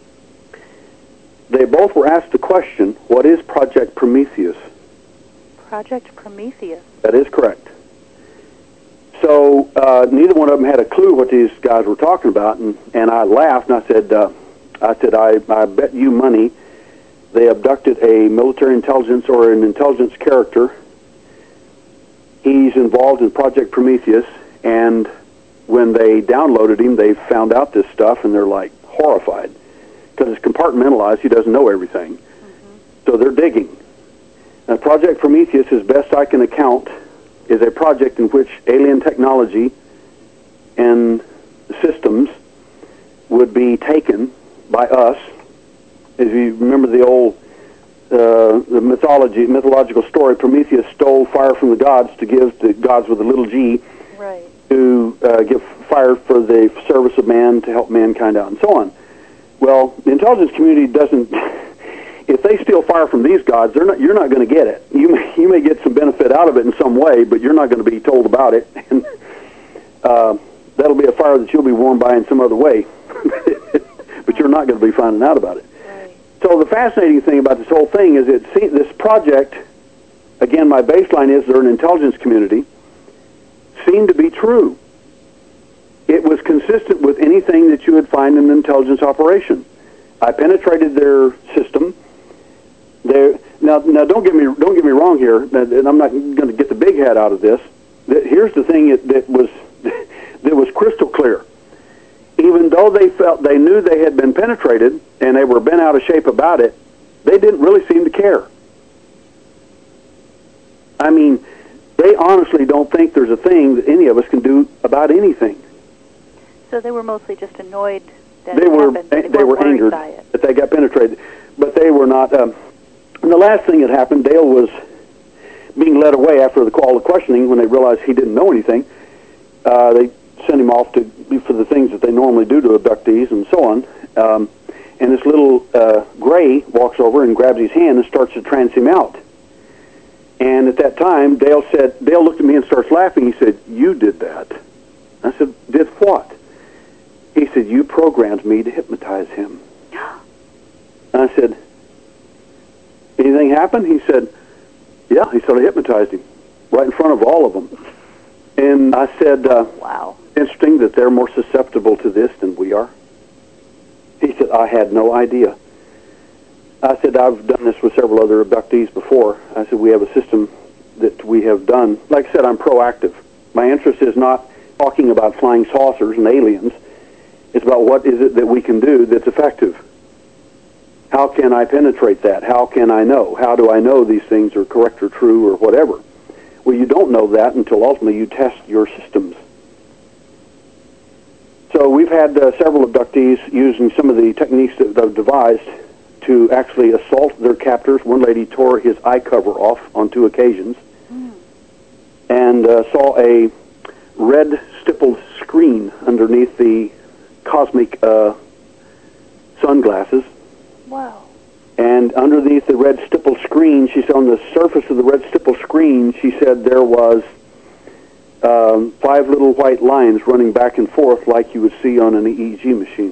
They both were asked the question, what is Project Prometheus? Project Prometheus? That is correct. So uh, neither one of them had a clue what these guys were talking about, and, and I laughed, and I said, uh, I said, I, I bet you money they abducted a military intelligence or an intelligence character. He's involved in Project Prometheus, and when they downloaded him, they found out this stuff, and they're like horrified because it's compartmentalized. He doesn't know everything, mm-hmm. So they're digging. Now, Project Prometheus, as best I can account, is a project in which alien technology and systems would be taken by us. If you remember the old uh, the mythology, mythological story, Prometheus stole fire from the gods to give to gods with a little g. Right. To uh, give fire for the service of man, to help mankind out, and so on. Well, the intelligence community doesn't. If they steal fire from these gods, they're not. You're not going to get it. You may, you may get some benefit out of it in some way, but you're not going to be told about it. And uh, that'll be a fire that you'll be warmed by in some other way, but you're not going to be finding out about it. Right. So the fascinating thing about this whole thing is, it see, this project. Again, my baseline is they're an intelligence community. Seemed to be true. It was consistent with anything that you would find in an intelligence operation. I penetrated their system. There now, now don't get me don't get me wrong here, and I'm not going to get the big head out of this. Here's the thing that, that was that was crystal clear. Even though they felt they knew they had been penetrated and they were bent out of shape about it, they didn't really seem to care. I mean, they honestly don't think there's a thing that any of us can do about anything. So they were mostly just annoyed that they it were happened. They, they were angered that they got penetrated, but they were not. Um, and the last thing that happened, Dale was being led away after the call of questioning when they realized he didn't know anything. Uh, they sent him off to for the things that they normally do to abductees and so on. Um, and this little uh, gray walks over and grabs his hand and starts to trance him out. And at that time, Dale said, Dale looked at me and starts laughing. He said, "You did that." I said, "Did what?" He said, "You programmed me to hypnotize him." And I said, "Anything happened?" He said, "Yeah." He said, "I hypnotized him right in front of all of them." And I said, uh, "Wow, interesting that they're more susceptible to this than we are." He said, "I had no idea." I said, "I've done this with several other abductees before." I said, "We have a system that we have done." Like I said, I'm proactive. My interest is not talking about flying saucers and aliens. It's about what is it that we can do that's effective. How can I penetrate that? How can I know? How do I know these things are correct or true or whatever? Well, you don't know that until ultimately you test your systems. So we've had uh, several abductees using some of the techniques that I've devised to actually assault their captors. One lady tore his eye cover off on two occasions, mm. and uh, saw a red stippled screen underneath the cosmic uh, sunglasses. Wow. And underneath the red stippled screen, she said on the surface of the red stippled screen, she said there was um, five little white lines running back and forth like you would see on an E E G machine.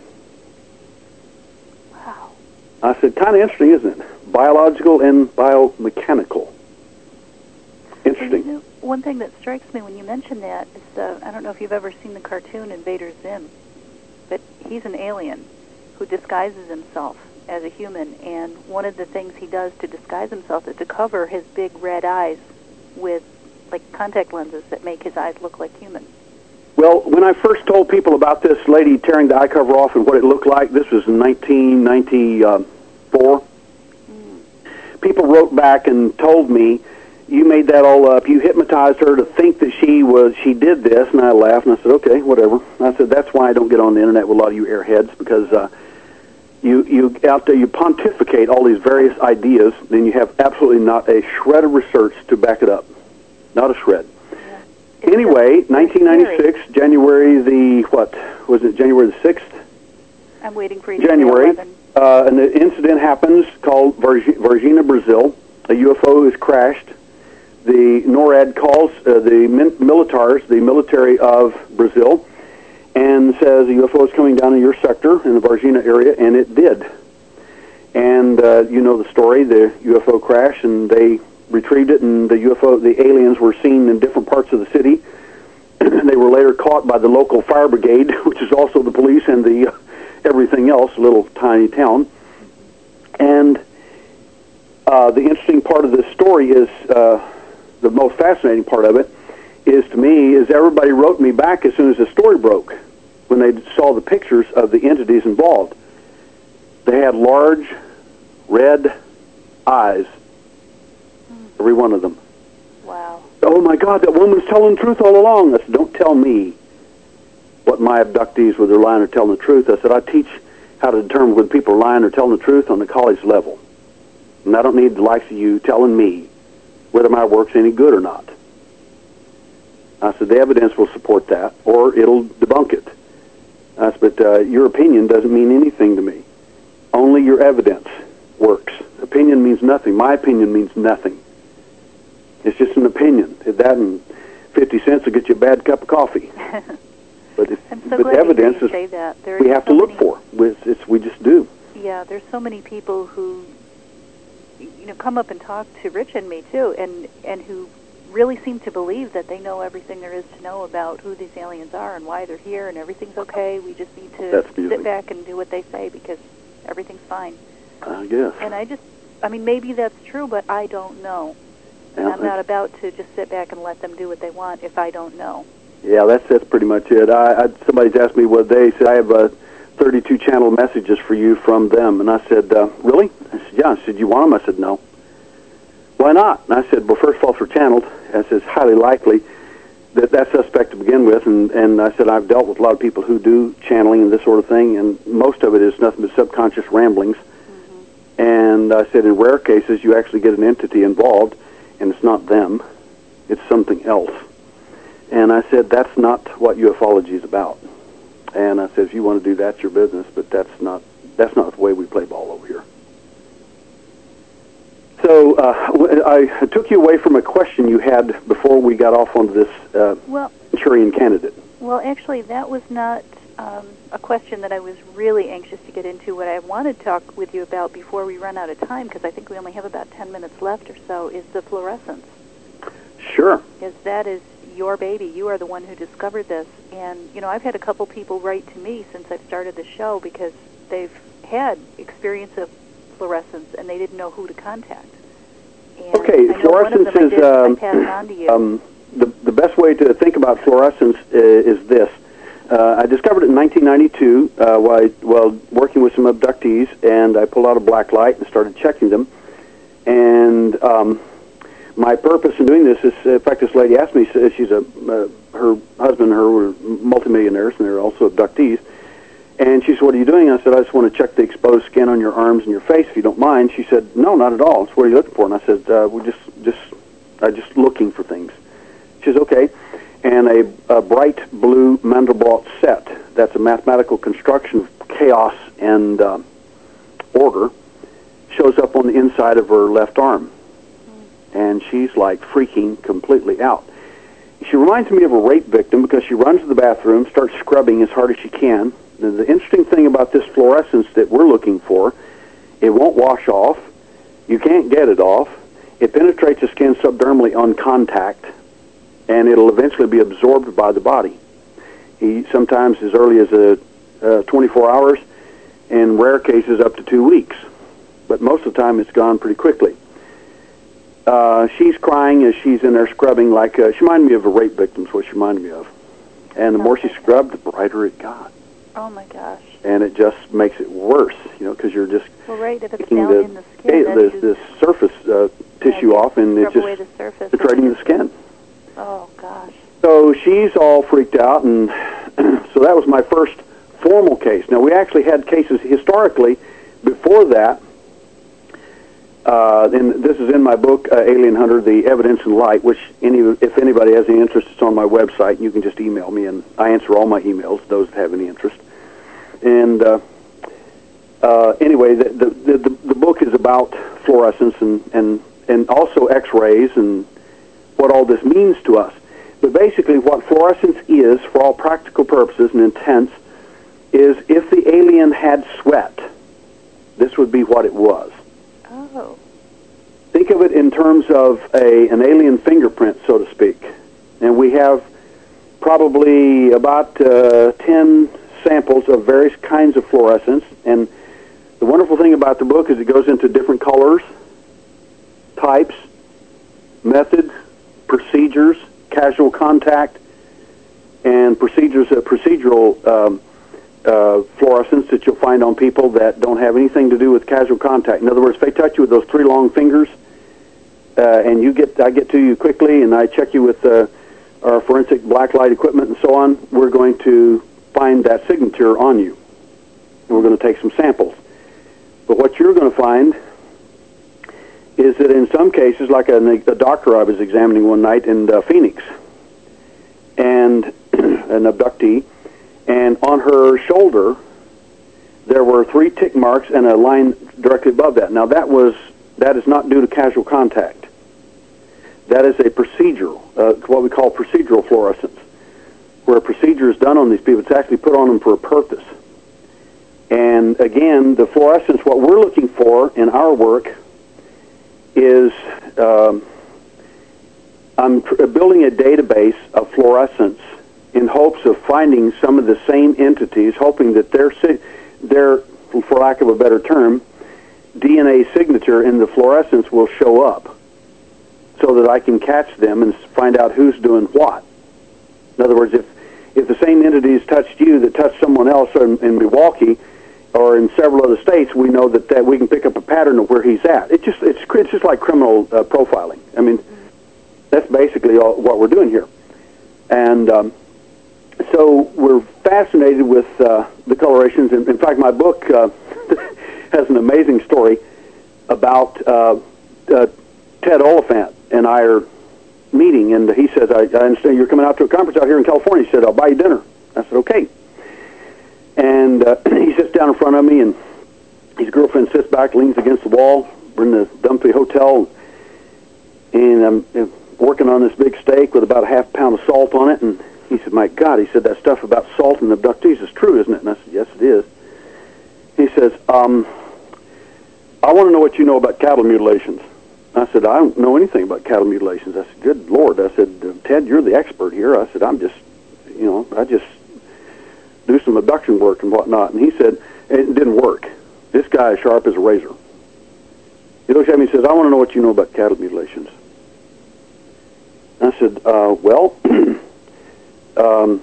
Wow. I said, kind of interesting, isn't it? Biological and biomechanical. Interesting. You know, one thing that strikes me when you mention that is, uh, I don't know if you've ever seen the cartoon Invader Zim, but he's an alien who disguises himself as a human, and one of the things he does to disguise himself is to cover his big red eyes with like contact lenses that make his eyes look like human. Well, when I first told people about this lady tearing the eye cover off and what it looked like, this was in nineteen ninety-four, mm. people wrote back and told me, you made that all up, you hypnotized her to think that she was, she did this, and I laughed, and I said, okay, whatever. I said, that's why I don't get on the internet with a lot of you airheads, because uh, you, you out there, you pontificate all these various ideas, then you have absolutely not a shred of research to back it up. Not a shred. Anyway, nineteen ninety-six, January the, what, was it January the sixth? I'm waiting for you to January, uh, and the incident happens called Varg- Varginha, Brazil. A U F O is crashed. The NORAD calls uh, the min- militars, the military of Brazil, and says a U F O is coming down in your sector, in the Varginha area, and it did. And uh, you know the story, the U F O crash, and they retrieved it, and the U F O, the aliens were seen in different parts of the city. They were later caught by the local fire brigade, which is also the police and the uh, everything else, little tiny town. And uh, the interesting part of this story is, uh, the most fascinating part of it, is to me, is everybody wrote me back as soon as the story broke, when they saw the pictures of the entities involved. They had large, red eyes. Every one of them. Wow. Oh, my God, that woman's telling the truth all along. I said, don't tell me what my abductees, whether they're lying or telling the truth. I said, I teach how to determine whether people are lying or telling the truth on the college level. And I don't need the likes of you telling me whether my work's any good or not. I said, the evidence will support that, or it'll debunk it. I said, but uh, your opinion doesn't mean anything to me. Only your evidence works. Opinion means nothing. My opinion means nothing. It's just an opinion. That and fifty cents will get you a bad cup of coffee. But, if, I'm so but glad evidence you is say that. There we are have so to look many, for. It's, it's, we just do. Yeah, there's so many people who, you know, come up and talk to Rich and me too, and and who really seem to believe that they know everything there is to know about who these aliens are and why they're here, and everything's okay. We just need to sit back and do what they say because everything's fine. I guess. And I just, I mean, maybe that's true, but I don't know. And yeah, I'm not about to just sit back and let them do what they want if I don't know. Yeah, that's that's pretty much it. I, I somebody's asked me what they said. I have uh, thirty-two channel messages for you from them, and I said, uh, really? I said, yeah. I said, you want them? I said, no. Why not? And I said, well, first of all, if they're channeled, I said, it's highly likely that that's suspect to begin with, and and I said I've dealt with a lot of people who do channeling and this sort of thing, and most of it is nothing but subconscious ramblings. Mm-hmm. And I said, in rare cases, you actually get an entity involved. And it's not them, it's something else. And I said, that's not what ufology is about. And I said, if you want to do that, it's your business, but that's not that's not the way we play ball over here. So uh, I took you away from a question you had before we got off onto this uh, well, Manchurian candidate. Well, actually, that was not um, a question that I was really anxious to get into. What I wanted to talk with you about before we run out of time, because I think we only have about ten minutes left or so, is the fluorescence. Sure. Because that is your baby. You are the one who discovered this. And, you know, I've had a couple people write to me since I've started the show because they've had experience of fluorescence and they didn't know who to contact. And okay, fluorescence is did, um, on to you. um, the, the best way to think about fluorescence is, is this. Uh, I discovered it in nineteen ninety-two uh, while, while working with some abductees, and I pulled out a black light and started checking them. And um, my purpose in doing this is, in fact, this lady asked me, she's a, uh, her husband and her were multimillionaires, and they're also abductees. And she said, what are you doing? I said, I just want to check the exposed skin on your arms and your face, if you don't mind. She said, no, not at all. So what are you looking for? And I said, uh, we're just, just, uh, just looking for things. She says, okay. And a, a bright blue Mandelbrot set, that's a mathematical construction of chaos and uh, order, shows up on the inside of her left arm. And she's like freaking completely out. She reminds me of a rape victim because she runs to the bathroom, starts scrubbing as hard as she can. And the interesting thing about this fluorescence that we're looking for, it won't wash off. You can't get it off. It penetrates the skin subdermally on contact, and it'll eventually be absorbed by the body. He sometimes as early as a, uh, twenty-four hours, in rare cases up to two weeks. But most of the time it's gone pretty quickly. Uh, she's crying as she's in there scrubbing like, uh, she reminded me of a rape victim, is what she reminded me of. And the more she scrubbed, the brighter it got. Oh, my gosh. And it just makes it worse, you know, because you're just well, right, if it's taking down the, in the skin, the, the, the surface uh, tissue yeah, off, and it's away just the surface. penetrating the skin. Oh, gosh. So she's all freaked out, and so that was my first formal case. Now, we actually had cases historically before that, uh, and this is in my book, uh, Alien Hunter, The Evidence and Light, which any, if anybody has any interest, it's on my website. You can just email me, and I answer all my emails, those that have any interest. And uh, uh, anyway, the, the, the, the book is about fluorescence and, and, and also X-rays and what all this means to us. But basically what fluorescence is, for all practical purposes and intents, is if the alien had sweat, this would be what it was. Oh. Think of it in terms of a an alien fingerprint, so to speak. And we have probably about uh, ten samples of various kinds of fluorescence. And the wonderful thing about the book is it goes into different colors, types, methods, procedures, casual contact, and procedures, uh, procedural um, uh, fluorescence that you'll find on people that don't have anything to do with casual contact. In other words, if they touch you with those three long fingers, uh, and you get, I get to you quickly, and I check you with uh, our forensic black light equipment and so on, we're going to find that signature on you. And we're going to take some samples. But what you're going to find is that in some cases, like a, a doctor I was examining one night in uh, Phoenix, and an abductee, and on her shoulder there were three tick marks and a line directly above that. Now that was that is not due to casual contact. That is a procedural, uh, what we call procedural fluorescence, where a procedure is done on these people. It's actually put on them for a purpose. And again, the fluorescence, what we're looking for in our work is um, I'm tr- building a database of fluorescence in hopes of finding some of the same entities, hoping that their, si- their, for lack of a better term, D N A signature in the fluorescence will show up so that I can catch them and find out who's doing what. In other words, if, if the same entities touched you that touched someone else in, in Milwaukee or in several other states, we know that, that we can pick up a pattern of where he's at. It just, it's, it's just like criminal uh, profiling. I mean, that's basically all, what we're doing here. And um, so we're fascinated with uh, the colorations. In, in fact, my book uh, has an amazing story about uh, uh, Ted Oliphant and I are meeting, and he says, I, I understand you're coming out to a conference out here in California. He said, I'll buy you dinner. I said, okay. And uh, he sits down in front of me, and his girlfriend sits back, leans against the wall. We're in the Dunphy Hotel, and I'm uh, working on this big steak with about a half pound of salt on it. And he said, my God, he said, that stuff about salt and abductees is true, isn't it? And I said, yes, it is. He says, um, I want to know what you know about cattle mutilations. I said, I don't know anything about cattle mutilations. I said, good Lord. I said, Ted, you're the expert here. I said, I'm just, you know, I just do some abduction work and whatnot. And he said, it didn't work. This guy is sharp as a razor. He looks at me and says, I want to know what you know about cattle mutilations. I said, uh, well, um,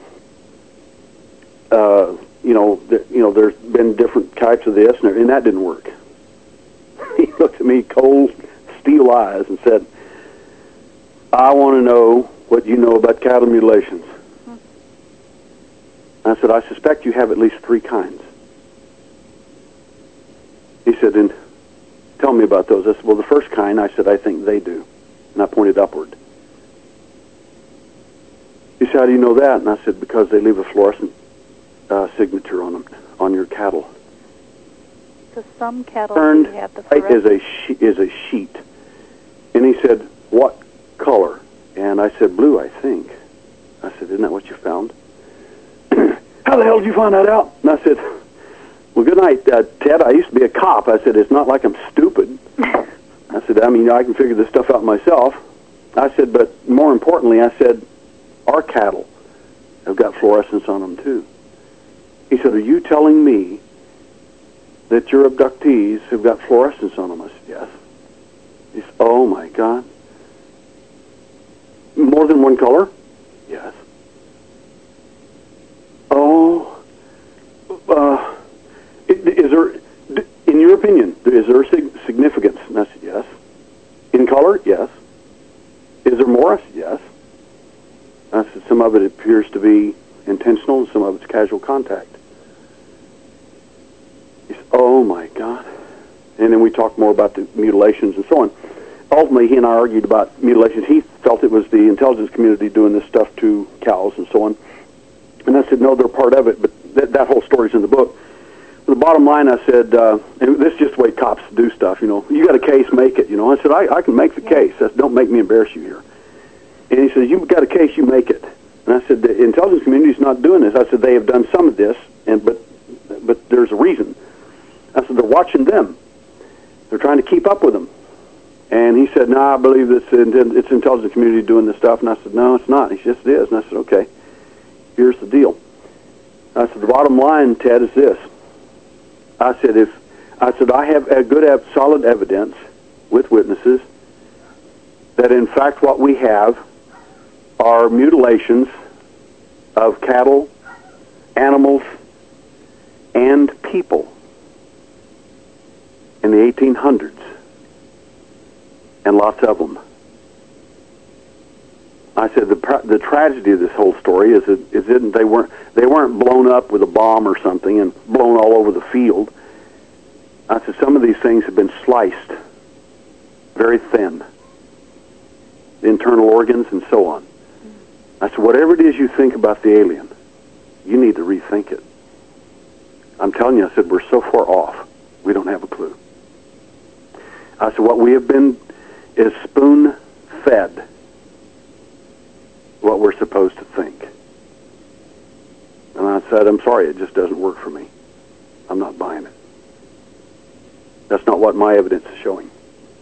uh, you know, th- you know, there's been different types of this, and, and that didn't work. He looked at me cold, steel eyes, and said, I want to know what you know about cattle mutilations. Hmm. I said, I suspect you have at least three kinds. He said, and tell me about those. I said, well, the first kind, I said, I think they do. And I pointed upward. He said, how do you know that? And I said, because they leave a fluorescent uh, signature on them, on your cattle. So some cattle Turned do have the white is fluorescent. a she- is a sheet. And he said, what color? And I said, blue, I think. I said, isn't that what you found? How the hell did you find that out? And I said, well, good night, uh, Ted. I used to be a cop. I said, it's not like I'm stupid. I said, I mean, I can figure this stuff out myself. I said, but more importantly, I said, our cattle have got fluorescence on them, too. He said, are you telling me that your abductees have got fluorescence on them? I said, yes. He said, oh, my God. More than one color? Yes. Oh, uh, is there, in your opinion, is there significance? And I said, yes. In color? Yes. Is there more? I said, yes. I said, some of it appears to be intentional and some of it's casual contact. He said, oh, my God. And then we talked more about the mutilations and so on. Ultimately, he and I argued about mutilations. He felt it was the intelligence community doing this stuff to cows and so on. And I said, no, they're part of it, but th- that whole story's in the book. The bottom line, I said, uh, and this is just the way cops do stuff, you know. You got a case, make it, you know. I said, I, I can make the yeah. case. That's, don't make me embarrass you here. And he says, you've got a case, you make it. And I said, the intelligence community is not doing this. I said, they have done some of this, and but but there's a reason. I said, they're watching them. They're trying to keep up with them. And he said, no, nah, I believe it's, it's intelligence community doing this stuff. And I said, no, it's not. He said, yes, it is. And I said, okay, here's the deal. I said, the bottom line, Ted, is this. I said, if I said I have a good, solid evidence with witnesses that in fact what we have are mutilations of cattle, animals, and people in the eighteen hundreds, and lots of them. I said the the tragedy of this whole story is that is that they weren't they weren't blown up with a bomb or something and blown all over the field. I said some of these things have been sliced very thin, the internal organs and so on. I said whatever it is you think about the alien, you need to rethink it. I'm telling you, I said we're so far off, we don't have a clue. I said what we have been is spoon-fed what we're supposed to think. And I said, I'm sorry, it just doesn't work for me. I'm not buying it. That's not what my evidence is showing.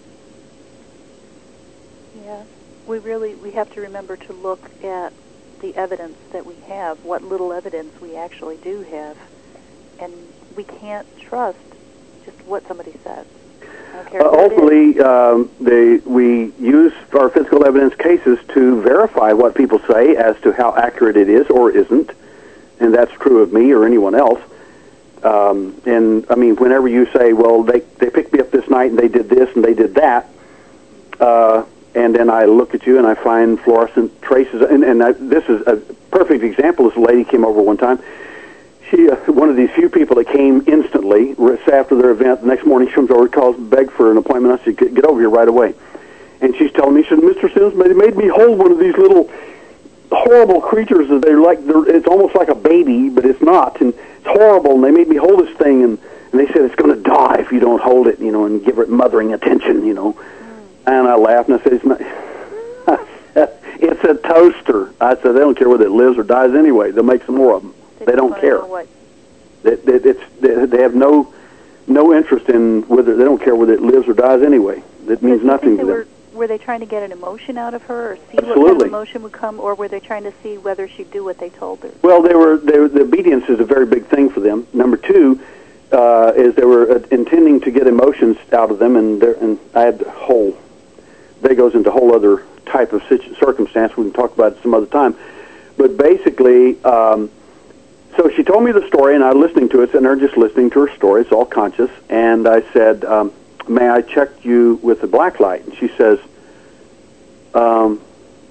Yeah, we really, we have to remember to look at the evidence that we have, what little evidence we actually do have. And we can't trust just what somebody says. Uh, ultimately, um, they, we use our physical evidence cases to verify what people say as to how accurate it is or isn't, and that's true of me or anyone else. Um, and, I mean, whenever you say, well, they, they picked me up this night and they did this and they did that, uh, and then I look at you and I find fluorescent traces, and, and I, this is a perfect example. This lady came over one time. She, uh, one of these few people that came instantly after their event. The next morning, she comes over, calls, begged for an appointment. I said, get, get over here right away. And she's telling me, she said, Mister Sims, they made me hold one of these little horrible creatures. That they're like, they're, it's almost like a baby, but it's not. And it's horrible. And they made me hold this thing, and, and they said it's going to die if you don't hold it, you know, and give it mothering attention, you know. Mm. And I laughed, and I said, it's not. It's a toaster. I said, they don't care whether it lives or dies anyway. They'll make some more of them. They, they don't care. They, they, it's, they, they have no no interest in whether, they don't care whether it lives or dies anyway. It means nothing to them. Were, were they trying to get an emotion out of her, or see Absolutely. what kind of emotion would come, or were they trying to see whether she'd do what they told her? Well, they were. They, the obedience is a very big thing for them. Number two uh, is they were uh, intending to get emotions out of them, and and I had a whole. That goes into a whole other type of circumstance. We can talk about it some other time. But basically. Um, So she told me the story, and I was listening to it, and they're just listening to her story. It's all conscious. And I said, um, may I check you with the black light? And she says, um,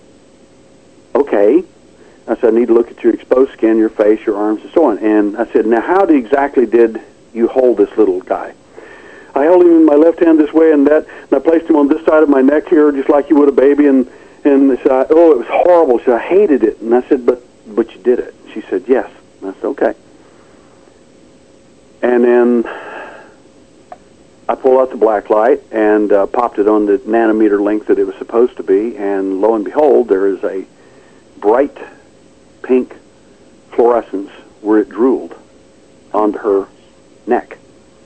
okay. I said, I need to look at your exposed skin, your face, your arms, and so on. And I said, now how exactly did you hold this little guy? I held him in my left hand this way and that, and I placed him on this side of my neck here, just like you would a baby. And, and they said, oh, it was horrible. She said, I hated it. And I said, but, but you did it. She said, yes. And I said, okay. And then I pulled out the black light and uh, popped it on the nanometer length that it was supposed to be, and lo and behold, there is a bright pink fluorescence where it drooled onto her neck,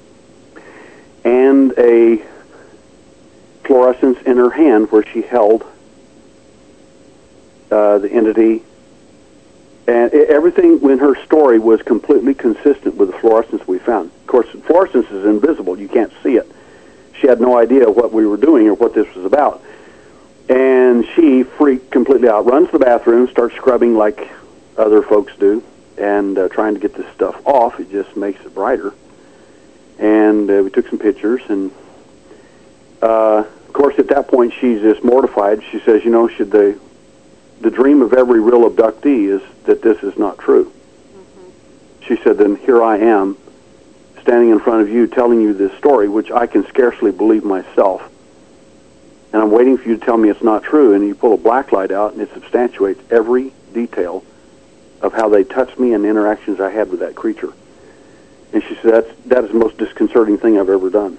and a fluorescence in her hand where she held uh, the entity And it, everything in her story was completely consistent with the fluorescence we found. Of course, fluorescence is invisible. You can't see it. She had no idea what we were doing or what this was about. And she freaked completely out, runs to the bathroom, starts scrubbing like other folks do, and uh, trying to get this stuff off. It just makes it brighter. And uh, we took some pictures, and uh, of course, at that point, she's just mortified. She says, you know, should the, the dream of every real abductee is that this is not true. Mm-hmm. She said, then here I am, standing in front of you, telling you this story, which I can scarcely believe myself. And I'm waiting for you to tell me it's not true. And you pull a black light out, and it substantiates every detail of how they touched me and the interactions I had with that creature. And she said, that's, that is the most disconcerting thing I've ever done.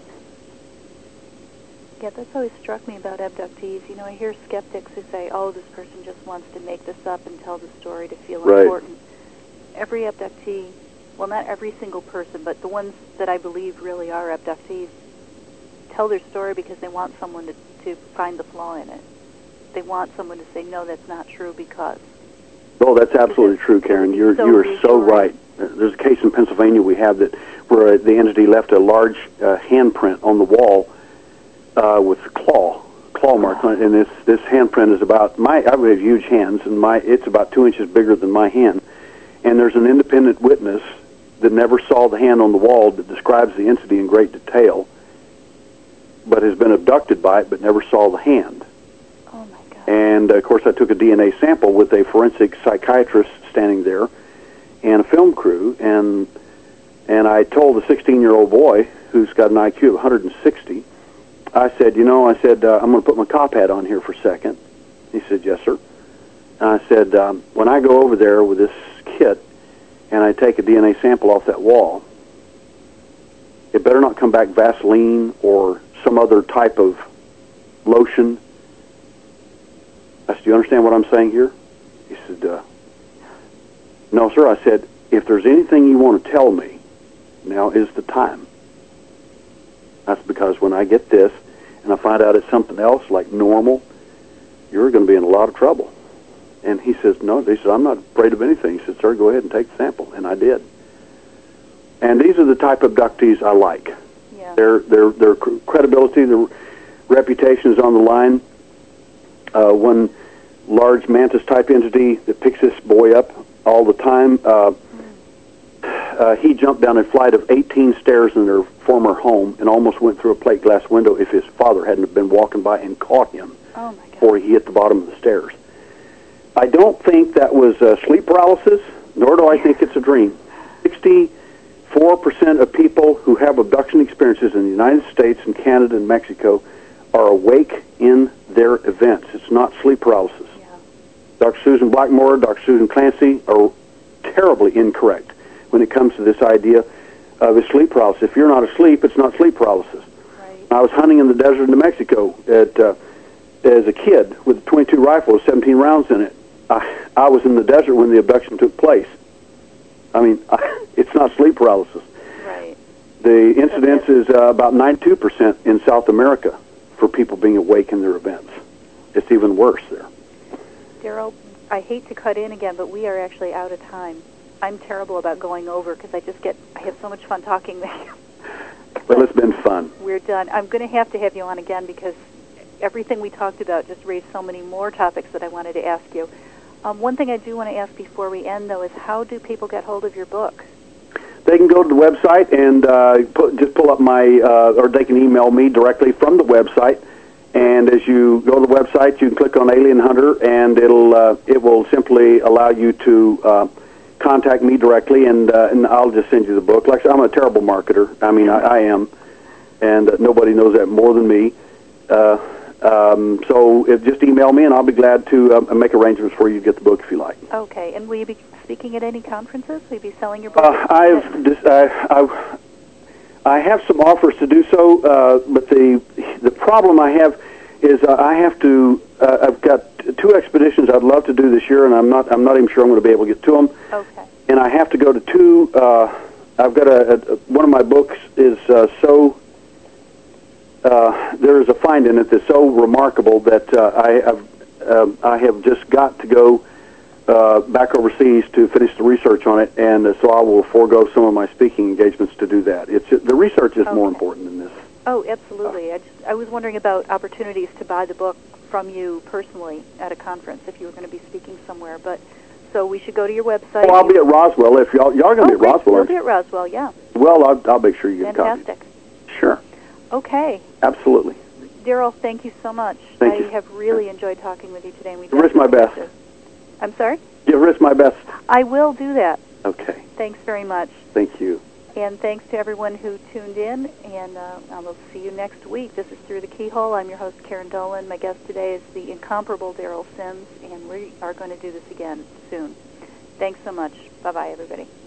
Yeah, that's always struck me about abductees. You know, I hear skeptics who say, oh, this person just wants to make this up and tell the story to feel right. important. Every abductee, well, not every single person, but the ones that I believe really are abductees, tell their story because they want someone to, to find the flaw in it. They want someone to say, no, that's not true because. Oh, that's absolutely true, Karen. You're so you are so right. There's a case in Pennsylvania we have that where the entity left a large uh, handprint on the wall uh, with claw claw marks on it, and this this handprint is about my. I have huge hands, and my it's about two inches bigger than my hand. And there's an independent witness that never saw the hand on the wall that describes the entity in great detail, but has been abducted by it, but never saw the hand. Oh my God! And uh, of course, I took a D N A sample with a forensic psychiatrist standing there, and a film crew, and and I told the sixteen-year-old boy who's got an I Q of one hundred sixty. I said, you know, I said uh, I'm going to put my cop hat on here for a second. He said, yes, sir. And I said, um, when I go over there with this kit and I take a D N A sample off that wall, it better not come back Vaseline or some other type of lotion. I said, do you understand what I'm saying here? He said, uh, no, sir. I said, if there's anything you want to tell me, now is the time. That's because when I get this and I find out it's something else like normal, you're going to be in a lot of trouble. And he says, no, he says, I'm not afraid of anything. He said, sir, go ahead and take the sample. And I did. And these are the type of abductees I like. Yeah. Their, their, their credibility, their reputation is on the line. Uh, one large mantis-type entity that picks this boy up all the time, uh, uh, he jumped down a flight of eighteen stairs in their former home and almost went through a plate glass window if his father hadn't been walking by and caught him oh my God. before he hit the bottom of the stairs. I don't think that was uh, sleep paralysis, nor do I think it's a dream. sixty-four percent of people who have abduction experiences in the United States and Canada and Mexico are awake in their events. It's not sleep paralysis. Yeah. Doctor Susan Blackmore, Doctor Susan Clancy are terribly incorrect when it comes to this idea of a sleep paralysis. If you're not asleep, it's not sleep paralysis. Right. I was hunting in the desert in New Mexico at, uh, as a kid with a twenty-two rifle with seventeen rounds in it. I, I was in the desert when the abduction took place. I mean, I, it's not sleep paralysis. Right. The incidence is uh, about ninety-two percent in South America for people being awake in their events. It's even worse there. Daryl, I hate to cut in again, but we are actually out of time. I'm terrible about going over because I just get, I have so much fun talking with you. Well, it's been fun. We're done. I'm going to have to have you on again because everything we talked about just raised so many more topics that I wanted to ask you. Um, one thing I do want to ask before we end, though, is how do people get hold of your book? They can go to the website and uh, put, just pull up my, uh, or they can email me directly from the website. And as you go to the website, you can click on Alien Hunter, and it'll uh, it will simply allow you to uh, contact me directly, and uh, and I'll just send you the book. Like I said, I'm a terrible marketer. I mean, I, I am, and uh, nobody knows that more than me. Uh, um, so if, just email me, and I'll be glad to uh, make arrangements for you to get the book if you like. Okay. And will you be speaking at any conferences? Will you be selling your book? Uh, I've just, I, I I have some offers to do so, uh, but the the problem I have is uh, I have to. Uh, I've got two expeditions I'd love to do this year, and I'm not. I'm not even sure I'm going to be able to get to them. Okay. And I have to go to two. Uh, I've got a, a one of my books is uh, so. Uh, there is a find in it that's so remarkable that uh, I have. Uh, I have just got to go uh, back overseas to finish the research on it, and uh, so I will forego some of my speaking engagements to do that. It's the research is Okay. more important than this. Oh, absolutely. I, just, I was wondering about opportunities to buy the book from you personally at a conference if you were going to be speaking somewhere. But so we should go to your website. Well, I'll be at Roswell if y'all y'all are going to oh, be at great. Roswell. We'll be at Roswell. Yeah. Well, I'll, I'll make sure you get a copy. Fantastic. Sure. Okay. Absolutely. Daryl, thank you so much. Thank I you. have really enjoyed talking with you today. And we Risk my definitely best. have to- I'm sorry? Give risk my best. I will do that. Okay. Thanks very much. Thank you. And thanks to everyone who tuned in, and uh, I will see you next week. This is Through the Keyhole. I'm your host, Karen Dolan. My guest today is the incomparable Daryl Sims, and we are going to do this again soon. Thanks so much. Bye-bye, everybody.